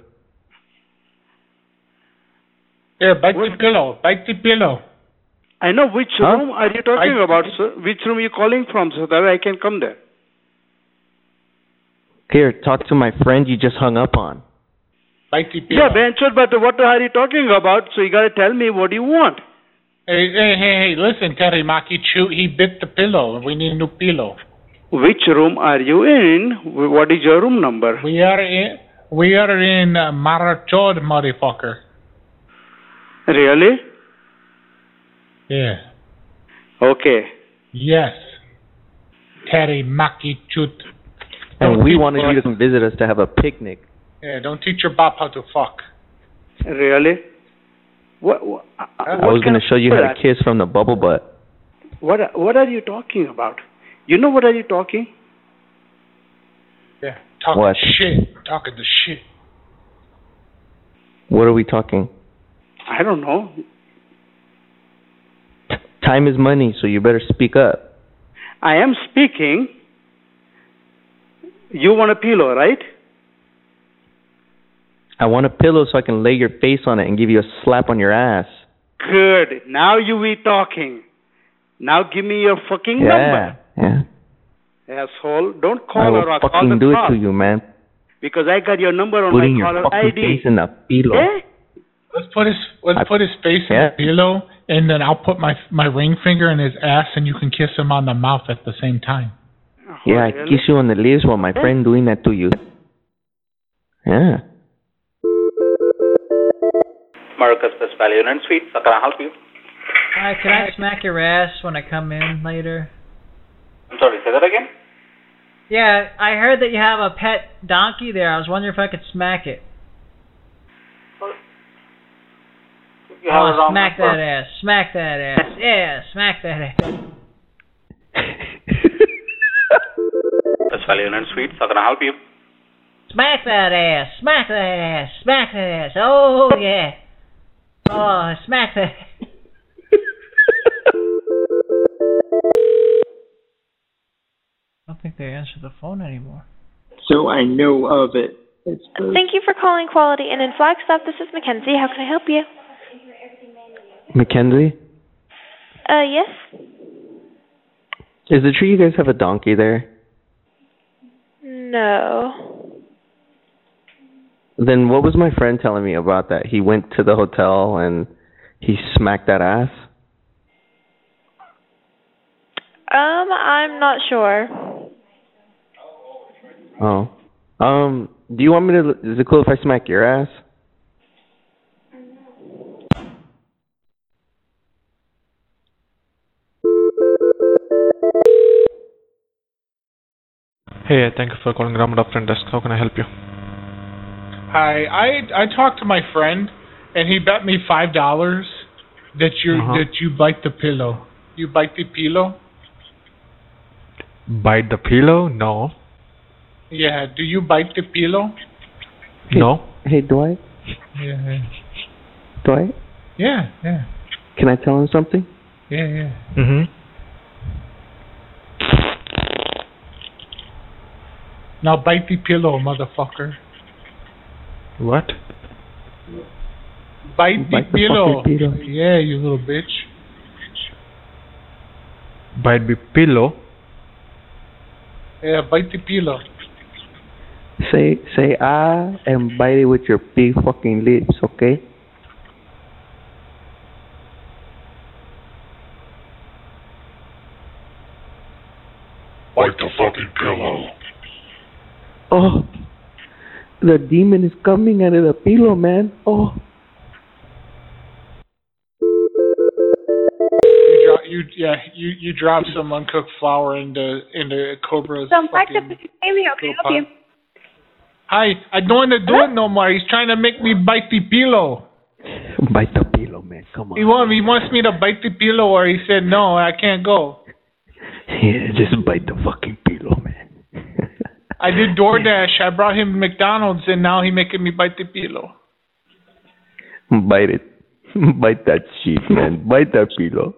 Here, bite the pillow. Bite the pillow. I know which Huh? room are you talking I- about, sir? Which room you calling from, so that way I can come there. Here, talk to my friend you just hung up on. Bite the pillow. Yeah, Benchot, but what are you talking about? So you gotta tell me what you want. Hey, hey, hey, hey, listen, Terimaki Chu, he bit the pillow, and we need a new pillow. Which room are you in? Wh- What is your room number? We are in, we are in uh, Marachod, motherfucker. Really? Yeah. Okay. Yes. Terimaki Chut. And Don't we teach wanted uh, you to bop- come visit us to have a picnic. Yeah, don't teach your bop how to fuck. Really? What? What, uh, I what was kind going of to show you how to that? kiss from the bubble butt. What? What are you talking about? You know what are you talking? Yeah, talking What? shit. Talking the shit. What are we talking? I don't know. Time is money, so you better speak up. I am speaking. You want a pillow, right? I want a pillow so I can lay your face on it and give you a slap on your ass. Good. Now you be talking. Now give me your fucking Yeah, yeah. number, asshole. Don't I call will or I'll call fucking the do it cops. to you, man. Because I got your number on Putting my your caller fucking I D. face in a pillow. Eh? Let's put his let's I- put his face in Yeah. the pillow, and then I'll put my my ring finger in his ass, and you can kiss him on the mouth at the same time. Yeah, I kiss you on the lips while my friend doing that to you. Yeah. Marcus Best Value Union Suite. How can I help you? Hi, can I smack your ass when I come in later? I'm sorry, say that again? Yeah, I heard that you have a pet donkey there. I was wondering if I could smack it. You have oh, a wrong smack number. that ass. Smack that ass. Yeah, smack that ass. Best Value Union Suite. How can I help you? Smack that ass. Smack that ass. Smack that ass. Oh, yeah. Oh, smack that. I don't think they answer the phone anymore. So I know of it. It's the, Thank you for calling Quality Inn in Flagstaff. This is Mackenzie. How can I help you? Mackenzie? Uh, yes? Is it true you guys have a donkey there? No. Then what was my friend telling me about that? He went to the hotel and he smacked that ass? Um, I'm not sure. Oh. Um, do you want me to, is it cool if I smack your ass? Hey, thank you for calling Ramada Front Desk. How can I help you? Hi, I I talked to my friend, and he bet me five dollars that you Uh-huh. that you bite the pillow. You bite the pillow? Bite the pillow? No. Yeah, do you bite the pillow? No. Hey, Dwight. Yeah. Dwight. Yeah, yeah. Can I tell him something? Yeah, yeah. Mm-hmm. Now bite the pillow, motherfucker. What? Bite the Bite the pillow. fucking pillow. Yeah, you little bitch. Bite the pillow. Yeah, bite the pillow. Say say ah and bite it with your big fucking lips, okay? Bite the fucking pillow. Oh, the demon is coming out of the pillow, man. Oh. You drop, you yeah, you you drop some uncooked flour into into Cobra's So, Mike, fucking. this is Amy. How can I help you? Hi, I don't want to do it no more. He's trying to make me bite the pillow. Bite the pillow, man. Come on. He want he wants me to bite the pillow, or he said no, I can't go. Yeah, just bite the fucking pillow, man. I did DoorDash. I brought him McDonald's, and now he making me bite the pillow. Bite it. Bite that shit, man. Bite that pillow.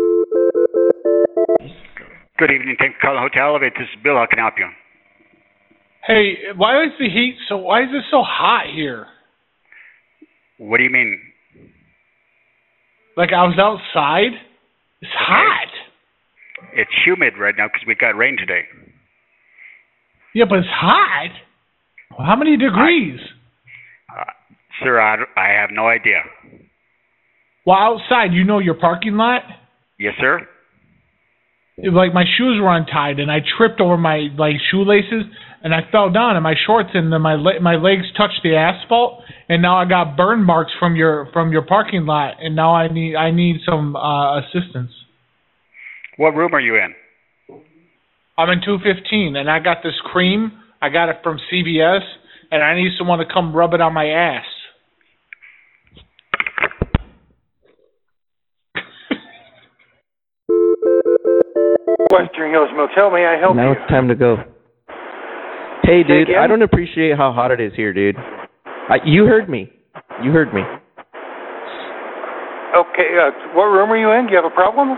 Good evening. Thanks for calling the Hotel Elevate. This is Bill. How can I help you? Hey, why is the heat so? Why is it so hot here? What do you mean? Like I was outside. It's hot. It's humid right now because we got rain today. Yeah, but it's hot. How many degrees? Uh, sir, I, I have no idea. Well, outside, you know your parking lot? Yes, sir. It, like my shoes were untied, and I tripped over my like shoelaces, and I fell down, and my shorts and then my le- my legs touched the asphalt, and now I got burn marks from your from your parking lot, and now I need I need some uh, assistance. What room are you in? I'm in two fifteen, and I got this cream. I got it from C V S, and I need someone to come rub it on my ass. Western Hills Motel, may I help now you? it's time to go. Hey, Say dude, again? I don't appreciate how hot it is here, dude. I, you heard me. You heard me. Okay, uh, what room are you in? Do you have a problem?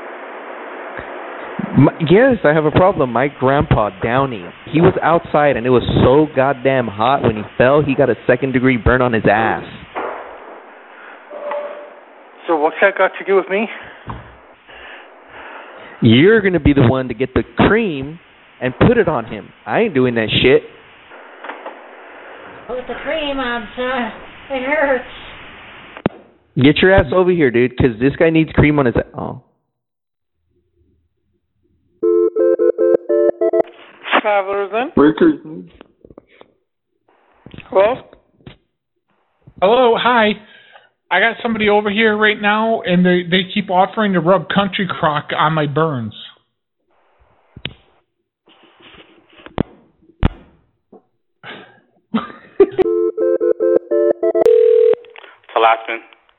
My, yes, I have a problem. My grandpa, Downey, he was outside and it was so goddamn hot when he fell, he got a second degree burn on his ass. So what's that got to do with me? You're going to be the one to get the cream and put it on him. I ain't doing that shit. Put the cream on, son. It hurts. Get your ass over here, dude, because this guy needs cream on his ass. Oh. Travelers then? Workers. Hello? Hello, hi. I got somebody over here right now, and they, they keep offering to rub Country Crock on my burns. Alaskan.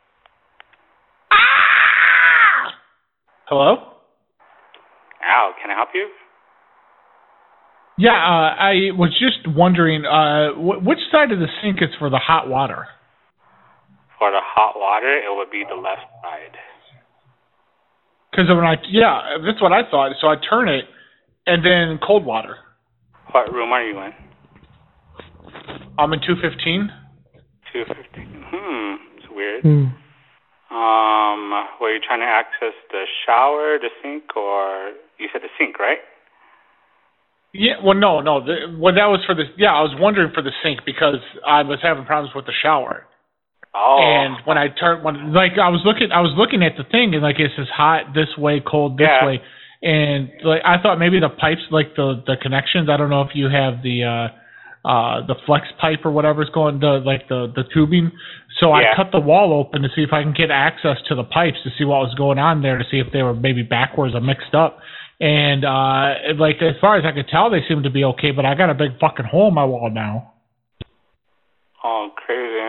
Hello? Al, can I help you? Yeah, uh, I was just wondering, uh, wh- which side of the sink is for the hot water? For the hot water, it would be the left side. Because when I, yeah, that's what I thought. So I turn it, and then cold water. What room are you in? I'm in two fifteen. two fifteen. Hmm, it's weird. Hmm. Um, were you trying to access the shower, the sink, or you said the sink, right? Yeah, well, no, no. The, well, that was for the, yeah, I was wondering for the sink because I was having problems with the shower. Oh. And when I turned, when like I was looking, I was looking at the thing, and like it says hot this way, cold this Yeah. way, and like I thought maybe the pipes, like the the connections. I don't know if you have the uh, uh, the flex pipe or whatever's going, the like the the tubing. So Yeah. I cut the wall open to see if I can get access to the pipes to see what was going on there, to see if they were maybe backwards or mixed up. And uh, like as far as I could tell, they seemed to be okay. But I got a big fucking hole in my wall now. Oh, crazy.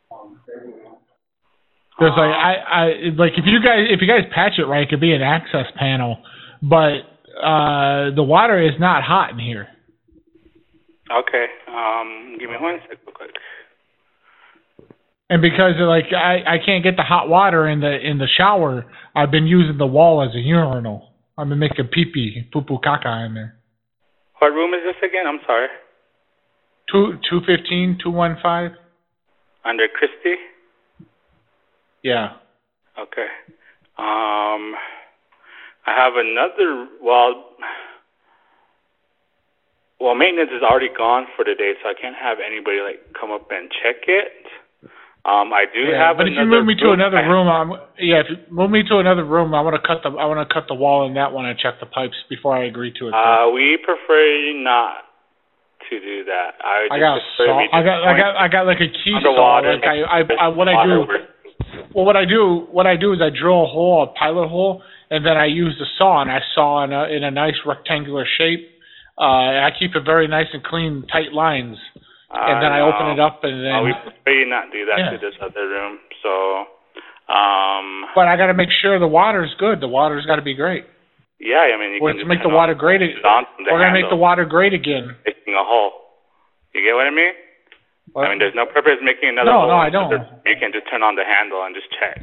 There's like I, I like if you guys if you guys patch it right, it could be an access panel, but uh, the water is not hot in here. Okay. Um, give me one second, real quick. And because like I, I can't get the hot water in the in the shower, I've been using the wall as a urinal. I've been making pee pee, poo poo, caca in there. What room is this again? I'm sorry. Two two fifteen two one five. Under Christie. Yeah. Okay. Um, I have another. Well, well, maintenance is already gone for the day, so I can't have anybody like come up and check it. Um, I do Yeah, have. but if you another move me to room. another room, I'm, yeah, if you move me to another room, I want to cut the I want to cut the wall in that one and check the pipes before I agree to it. Uh, we prefer not to do that. I, I just got a prefer saw. me I just got I point got I got like a key saw. underwater. Like I, I, I what I do. Well, what I do what I do is I drill a hole, a pilot hole, and then I use the saw and I saw in a in a nice rectangular shape. Uh, and I keep it very nice and clean, tight lines. And then I Uh, open it up, and then. Uh, we prefer you not do that Yeah. to this other room. So, um, But I got to make sure the water's good. The water's got to be great. yeah, I mean, you We're can to just make the turn water on- great. turn on from the We're gonna make the handle, water great again. making a hole. You get what I mean? What? I mean, there's no purpose in making another No, hole. no, I don't. You can just turn on the handle and just check.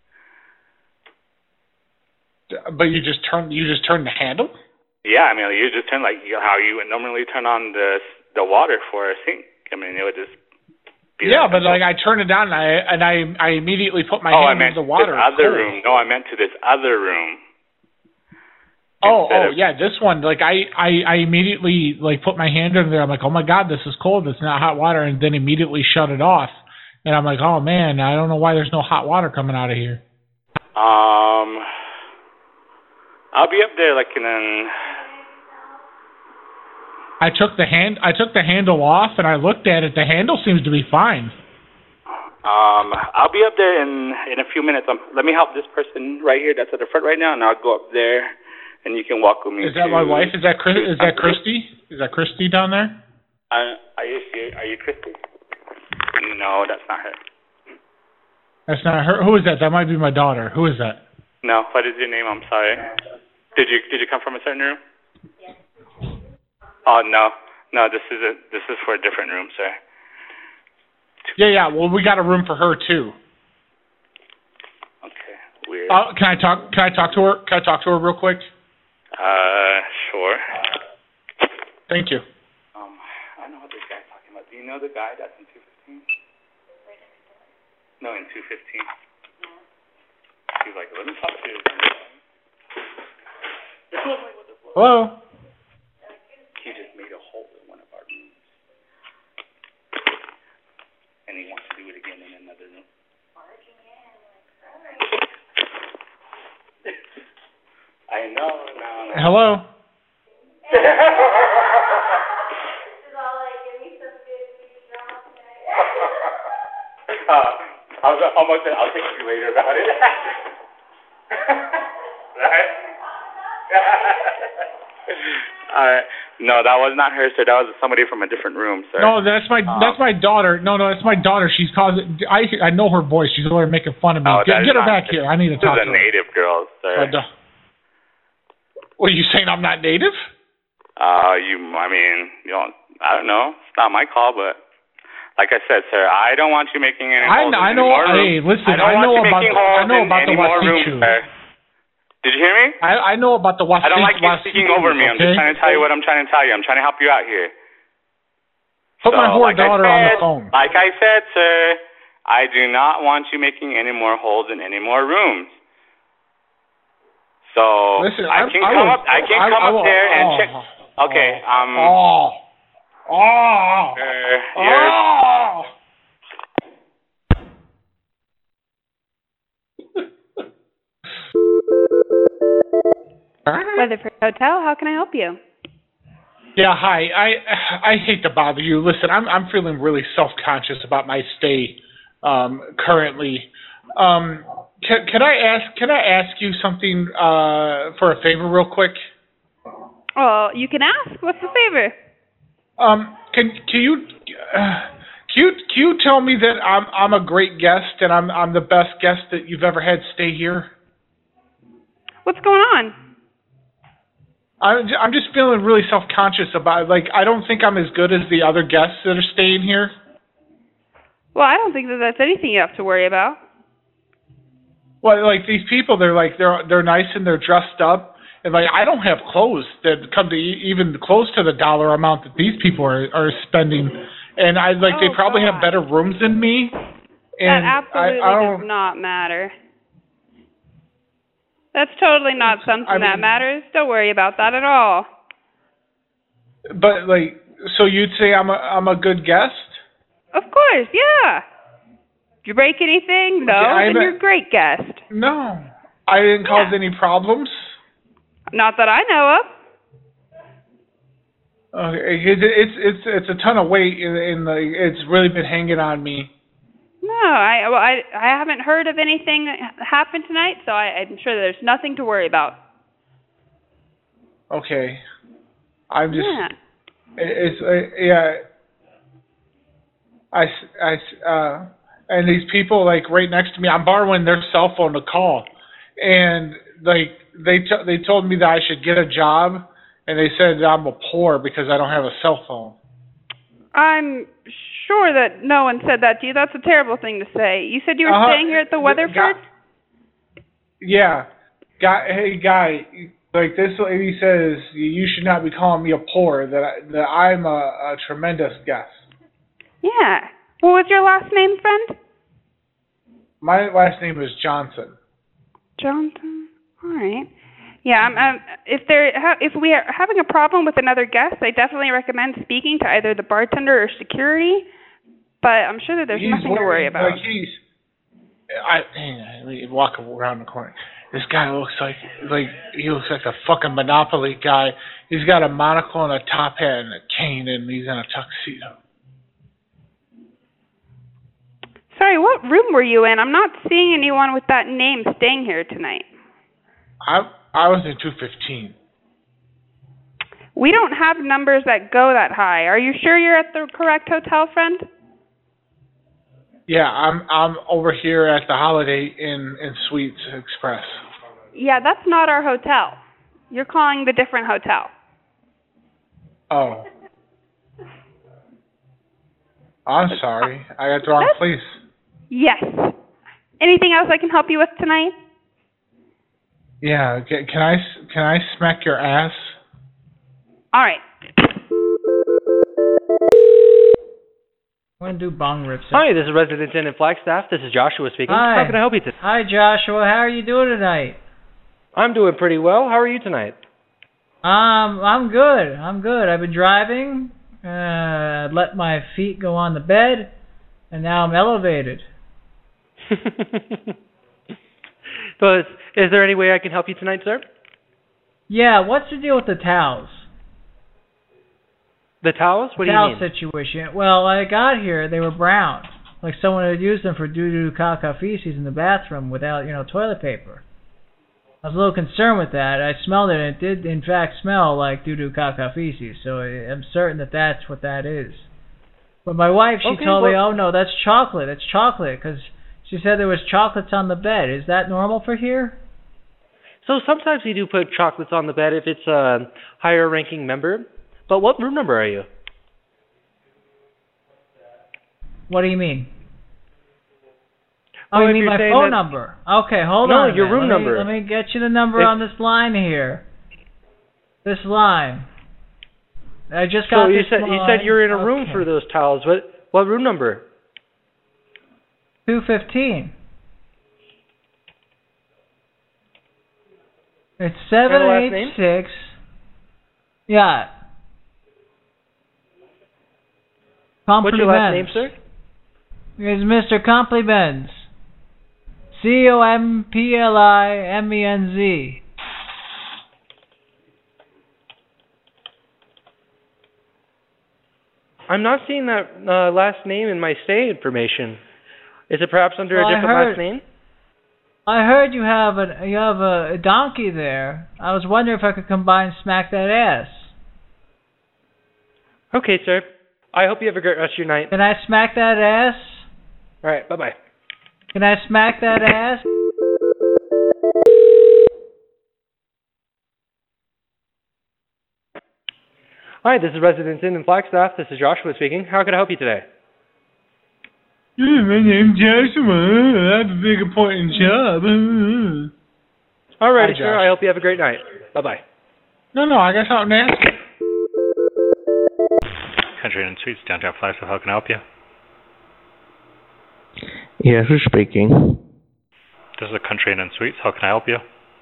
But you just turn you just turn the handle. Yeah, I mean, you just turn like you- how you would normally turn on the the water for a sink. I mean, it would just. Be Yeah, that but simple. like I turn it on and I and I I immediately put my oh, I hand meant in the water. this other Cold. room. No, I meant to this other room. Oh, Instead oh of- yeah, this one. Like I, I, I immediately like put my hand in there. I'm like, oh my god, this is cold. It's not hot water, and then immediately shut it off. And I'm like, oh man, I don't know why there's no hot water coming out of here. Um, I'll be up there like in an. I took the hand, I took the handle off, and I looked at it. The handle seems to be fine. Um, I'll be up there in in a few minutes. Um, let me help this person right here that's at the front right now, and I'll go up there, and you can walk with me. Is that to, my wife? Is that Chris, is that Christy? Is that Christy down there? Uh, are you are you Christy? No, that's not her. That's not her. Who is that? That might be my daughter. Who is that? No, what is your name? I'm sorry. Did you did you come from a certain room? Yes. Oh no, no. This is a this is for a different room, sir. Yeah, yeah. Well, we got a room for her too. Okay, weird. Uh, can I talk? Can I talk to her? Can I talk to her real quick? Uh, sure. Thank you. Um, I don't know what this guy's talking about. Do you know the guy that's in two fifteen? No, in two fifteen. He's like, let me talk to you. Hello. He just made a hole in one of our rooms, and he wants to do it again in another room. I know. No, no. Hello. Uh, I was almost said, I'll take you later about it. Right? Alright. No, that was not her, sir. That was somebody from a different room, sir. No, that's my Um, that's my daughter. No, no, that's my daughter. She's causing. I I know her voice. She's over there making fun of me. Oh, get that is get her not- back here. I need to This talk is to a her. native girl, sir. My da- what are you saying? I'm not native? Uh, you, I mean, you don't, I don't know. It's not my call, but like I said, sir, I don't want you making any I holes I in know. any more Hey, rooms. listen. I don't I want know you about making the, holes I know in about the any more rooms, Wasichu. sir. Did you hear me? I I know about the Wasichu. I don't like you speaking over me. I'm okay? just trying to tell you what I'm trying to tell you. I'm trying to help you out here. Put my So, whore like I daughter on the said- phone. Like I said, sir, I do not want you making any more holes in any more rooms. So Listen, I I- can I come will- up. I can I- come I up will- there and oh, check. Okay. Um. Oh. Oh. Uh, you're, Oh. Weatherford Hotel, how can I help you? Yeah, hi. I I hate to bother you. Listen, I'm I'm feeling really self-conscious about my stay um, currently. Um, can can I ask can I ask you something uh, for a favor, real quick? Oh, you can ask. What's the favor? Um, can can you uh, can you can you tell me that I'm I'm a great guest and I'm I'm the best guest that you've ever had stay here? What's going on? I'm I'm just feeling really self-conscious about it. Like, I don't think I'm as good as the other guests that are staying here. Well, I don't think that that's anything you have to worry about. Well, like, these people, they're like, they're they're nice and they're dressed up. And, like, I don't have clothes that come to e- even close to the dollar amount that these people are, are spending. And, I like, Oh, they probably God. have better rooms than me. And That absolutely I, I don't, does not matter. That's totally not something I that mean- matters. Don't worry about that at all. But, like, so you'd say I'm a I'm a good guest? Of course, yeah. Did you break anything? No, Yeah, I'm then a- you're a great guest. No. I didn't cause any problems? Not that I know of. Okay, it's it's it's it's a ton of weight, in, in the. It's really been hanging on me. No, I well, I I haven't heard of anything that happened tonight, so I, I'm sure there's nothing to worry about. Okay, I'm just. Yeah. It's uh, yeah. I s- I s- uh, and these people like right next to me. I'm borrowing their cell phone to call, and like they t- they told me that I should get a job, and they said that I'm a poor because I don't have a cell phone. I'm sure that no one said that to you. That's a terrible thing to say. You said you were Uh-huh. staying here at the Weatherford? Guy- Yeah, guy. Hey, guy. Like this lady says, you should not be calling me a poor. That I, that I'm a, a tremendous guest. Yeah. What was your last name, friend? My last name is Johnson. Johnson. All right. Yeah. Um, um, if there, ha- if we are having a problem with another guest, I definitely recommend speaking to either the bartender or security. But I'm sure that there's He's nothing to worry wearing- about. Like he's, I hang on, let me walk around the corner. This guy looks like like he looks like a fucking Monopoly guy. He's got a monocle and a top hat and a cane, and he's in a tuxedo. Sorry, what room were you in? I'm not seeing anyone with that name staying here tonight. I I was in two fifteen. We don't have numbers that go that high. Are you sure you're at the correct hotel, friend? Yeah, I'm I'm over here at the Holiday Inn in Suites Express. Yeah, that's not our hotel. You're calling the different hotel. Oh. I'm sorry. I got the wrong place. Yes. Anything else I can help you with tonight? Yeah, ca- can I s- can I smack your ass? All right. I'm going to do bong rips. Hi, this is Resident Inn in Flagstaff. This is Joshua speaking. Hi. How can I help you today? Hi, Joshua. How are you doing tonight? I'm doing pretty well. How are you tonight? Um, I'm good. I'm good. I've been driving. Uh, let my feet go on the bed, and now I'm elevated. So is, is there any way I can help you tonight, sir? Yeah, what's the deal with the towels? The towels? What do Towel you mean? situation. Well, I got here, they were brown. Like someone had used them for doo-doo caca feces in the bathroom without, you know, toilet paper. I was a little concerned with that. I smelled it, and it did, in fact, smell like doo-doo caca feces, so I- I'm certain that that's what that is. But my wife, she Okay, told me, well- oh, no, that's chocolate. It's chocolate, because she said there was chocolates on the bed. Is that normal for here? So sometimes we do put chocolates on the bed if it's a higher ranking member. But what room number are you? What do you mean? Well, Oh, you if mean you're my saying phone that- number? Okay, hold No, on. a your minute. room let me, number. Let me get you the number If- on this line here. This line. I just got So you this said you line. said you're in a room Okay. for those towels. What what room number? two fifteen. It's seven last eight name? six. Yeah. What's your last Compliments. name, sir? It's Mister Compliments. C O M P L I M E N Z. I'm not seeing that uh, last name in my stay information. Is it perhaps under Well, a I different heard- last name? I heard you have a you have a, a donkey there. I was wondering if I could come by and smack that ass. Okay, sir. I hope you have a great rest of your night. Can I smack that ass? All right, bye-bye. Can I smack that ass? Hi, this is Residence Inn in Flagstaff. This is Joshua speaking. How can I help you today? Yeah, my name's Joshua. I have a big important job. Alrighty, Hi, sir. Josh. I hope you have a great night. Bye-bye. No, no, I got something to ask you. Country Inn Suites, downtown Flagstaff. How can I help you? Yes, who's speaking? This is a Country Inn Suites. How can I help you?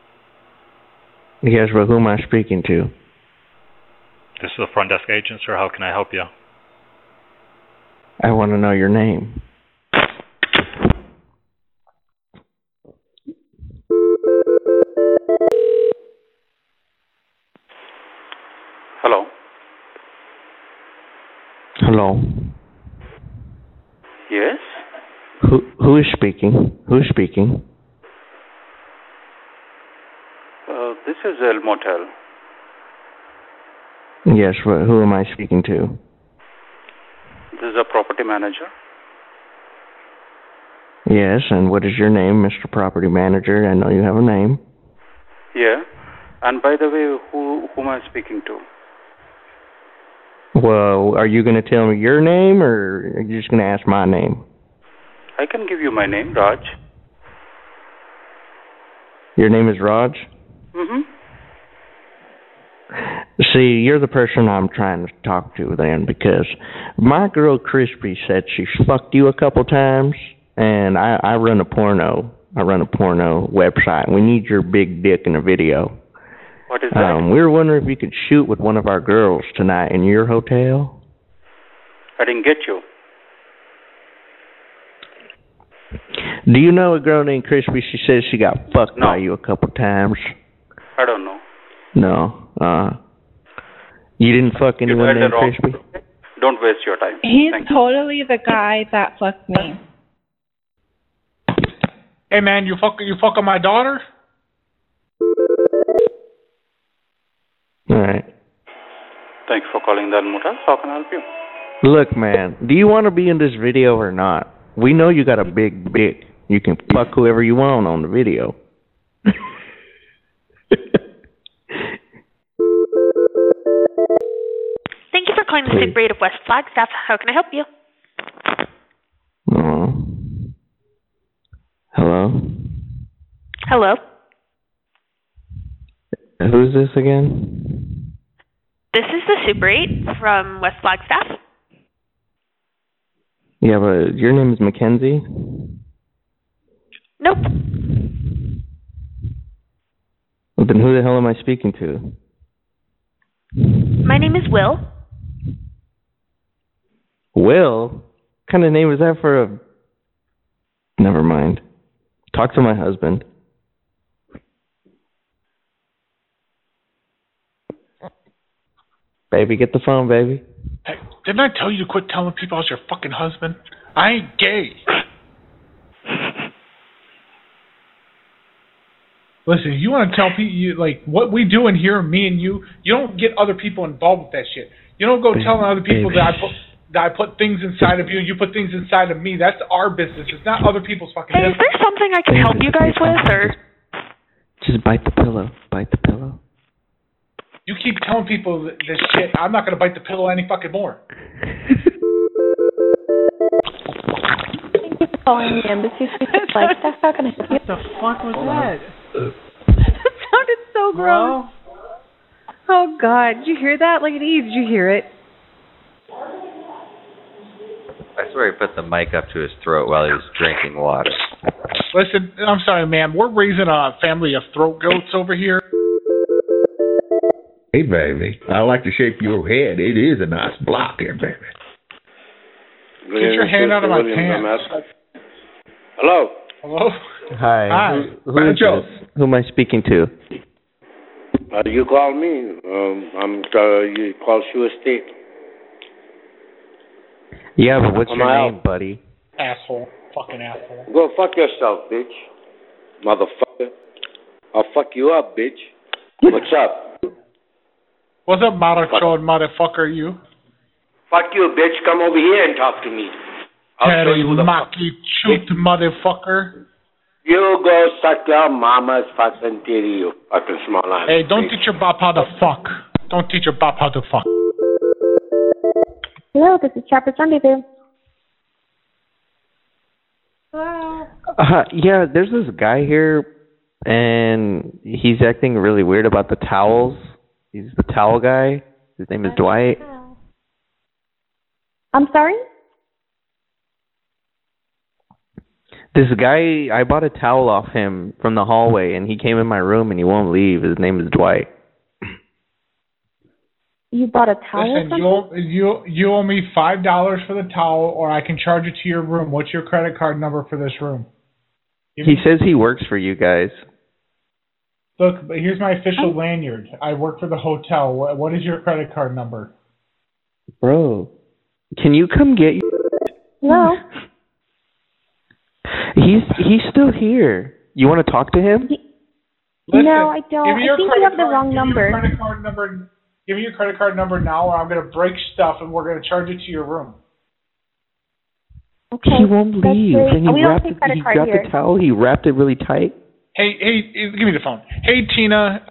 Yes, but who am I speaking to? This is the front desk agent, sir. How can I help you? I want to know your name. Hello. Hello. Yes. Who who is speaking? Who's speaking? Uh, this is El Motel. Yes, but who am I speaking to? This is a property manager. Yes, and what is your name, Mister Property Manager? I know you have a name. Yeah. And by the way, who who am I speaking to? Well, are you going to tell me your name, or are you just going to ask my name? I can give you my name, Raj. Your name is Raj? Mm-hmm. See, you're the person I'm trying to talk to then, because my girl Crispy said she fucked you a couple times, and I, I run a porno. I run a porno website. We need your big dick in a video. What is that? Um, we were wondering if you could shoot with one of our girls tonight in your hotel. I didn't get you. Do you know a girl named Crispy? She says she got fucked No. by you a couple times. I don't know. No. Uh, you didn't fuck You anyone heard named the wrong- Crispy? Don't waste your time. He's Thank you. totally the guy that fucked me. Hey, man, you fuck, you fucking my daughter? All right. Thanks for calling the El Motel. How can I help you? Look, man, do you want to be in this video or not? We know you got a big dick. You can fuck whoever you want on the video. Thank you for calling the Please. Sick Braid of West Flagstaff. How can I help you? Oh. Hello? Hello. Who's this again? This is the Super eight from West Flagstaff. Yeah, but your name is Mackenzie? Nope. Well, then who the hell am I speaking to? My name is Will. Will? What kind of name is that for a... Never mind. Talk to my husband. Baby, get the phone, baby. Hey, didn't I tell you to quit telling people I was your fucking husband? I ain't gay. Listen, you want to tell people, you, like, what we do in here, me and you, you don't get other people involved with that shit. You don't go Baby, telling other people baby. that I put that I put things inside of you and you put things inside of me. That's our business. It's not other people's fucking Hey, is business. there something I can help you guys with, or? Just bite the pillow. Bite the pillow. You keep telling people th- this shit. I'm not going to bite the pillow any fucking more. Calling the embassy suite of Flagstaff. How can I help you? What the fuck was that? That sounded so gross. Hello? Oh, God. Did you hear that? Look at E. Did you hear it? I swear he put the mic up to his throat while he was drinking water. Listen, I'm sorry, ma'am. We're raising a family of throat goats over here. Hey, baby, I like to shake your head. It is a nice block here, baby. Get your hand out of my pants. Hello. Hello? Hi. Hi. Who, who is Joe. this? Who am I speaking to? Uh, you call me. Um, I'm. Uh, you call Shua State. Yeah, but what's I'm your out. name, buddy? Asshole. Fucking asshole. Go fuck yourself, bitch. Motherfucker. I'll fuck you up, bitch. What's up? What's up, macho motherfucker, you? Fuck you, bitch. Come over here and talk to me. I'll show Harry you who the fuck. Maki Choot motherfucker. You go suck your mama's fucking titty, you fucking small ass. Hey, don't bitch. teach your bop how to fuck. Don't teach your bop how to fuck. Hello, this is Trappist Rendezvous. Uh, yeah, there's this guy here, and he's acting really weird about the towels. He's the towel guy. His name is Dwight. I'm sorry? This guy, I bought a towel off him from the hallway, and he came in my room, and he won't leave. His name is Dwight. You bought a towel? Listen, you owe, you you owe me five dollars for the towel, or I can charge it to your room. What's your credit card number for this room? Give He me- says he works for you guys. Look, but here's my official lanyard. I work for the hotel. What, what is your credit card number? Bro, can you come get your... Hello? He's he's still here. You want to talk to him? Listen, no, I don't. give me I your think you credit have the card- wrong give me number. Your credit card number. Give me your credit card number now, or I'm going to break stuff, and we're going to charge it to your room. Okay. He won't that's leave. great. And he we don't wrapped take it, credit he card got here. the towel. He wrapped it really tight. Hey, hey, hey, give me the phone. Hey, Tina.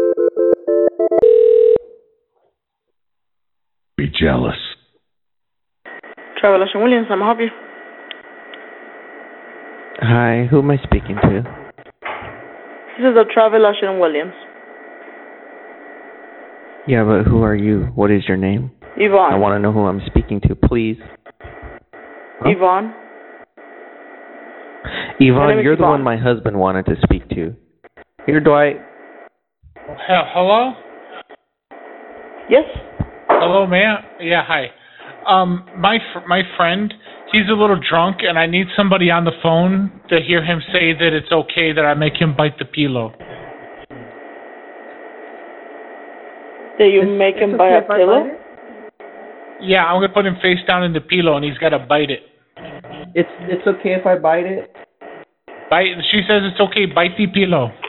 Be jealous. Travelers and Williams, I'm help you. Hi, who am I speaking to? This is the Travelers and Williams. Yeah, but who are you? What is your name? Yvonne. I want to know who I'm speaking to, please. Huh? Yvonne. My name Yvonne, is you're the Yvonne. one my husband wanted to speak to. Here, Dwight. He- Hello? Yes. Hello, ma'am. Yeah, hi. Um, my fr- my friend, he's a little drunk, and I need somebody on the phone to hear him say that it's okay that I make him bite the pillow. Did you make him buy a pillow? Yeah, I'm gonna put him face down in the pillow, and he's gotta bite it. It's it's okay if I bite it. Bite. She says it's okay. Bite the pillow.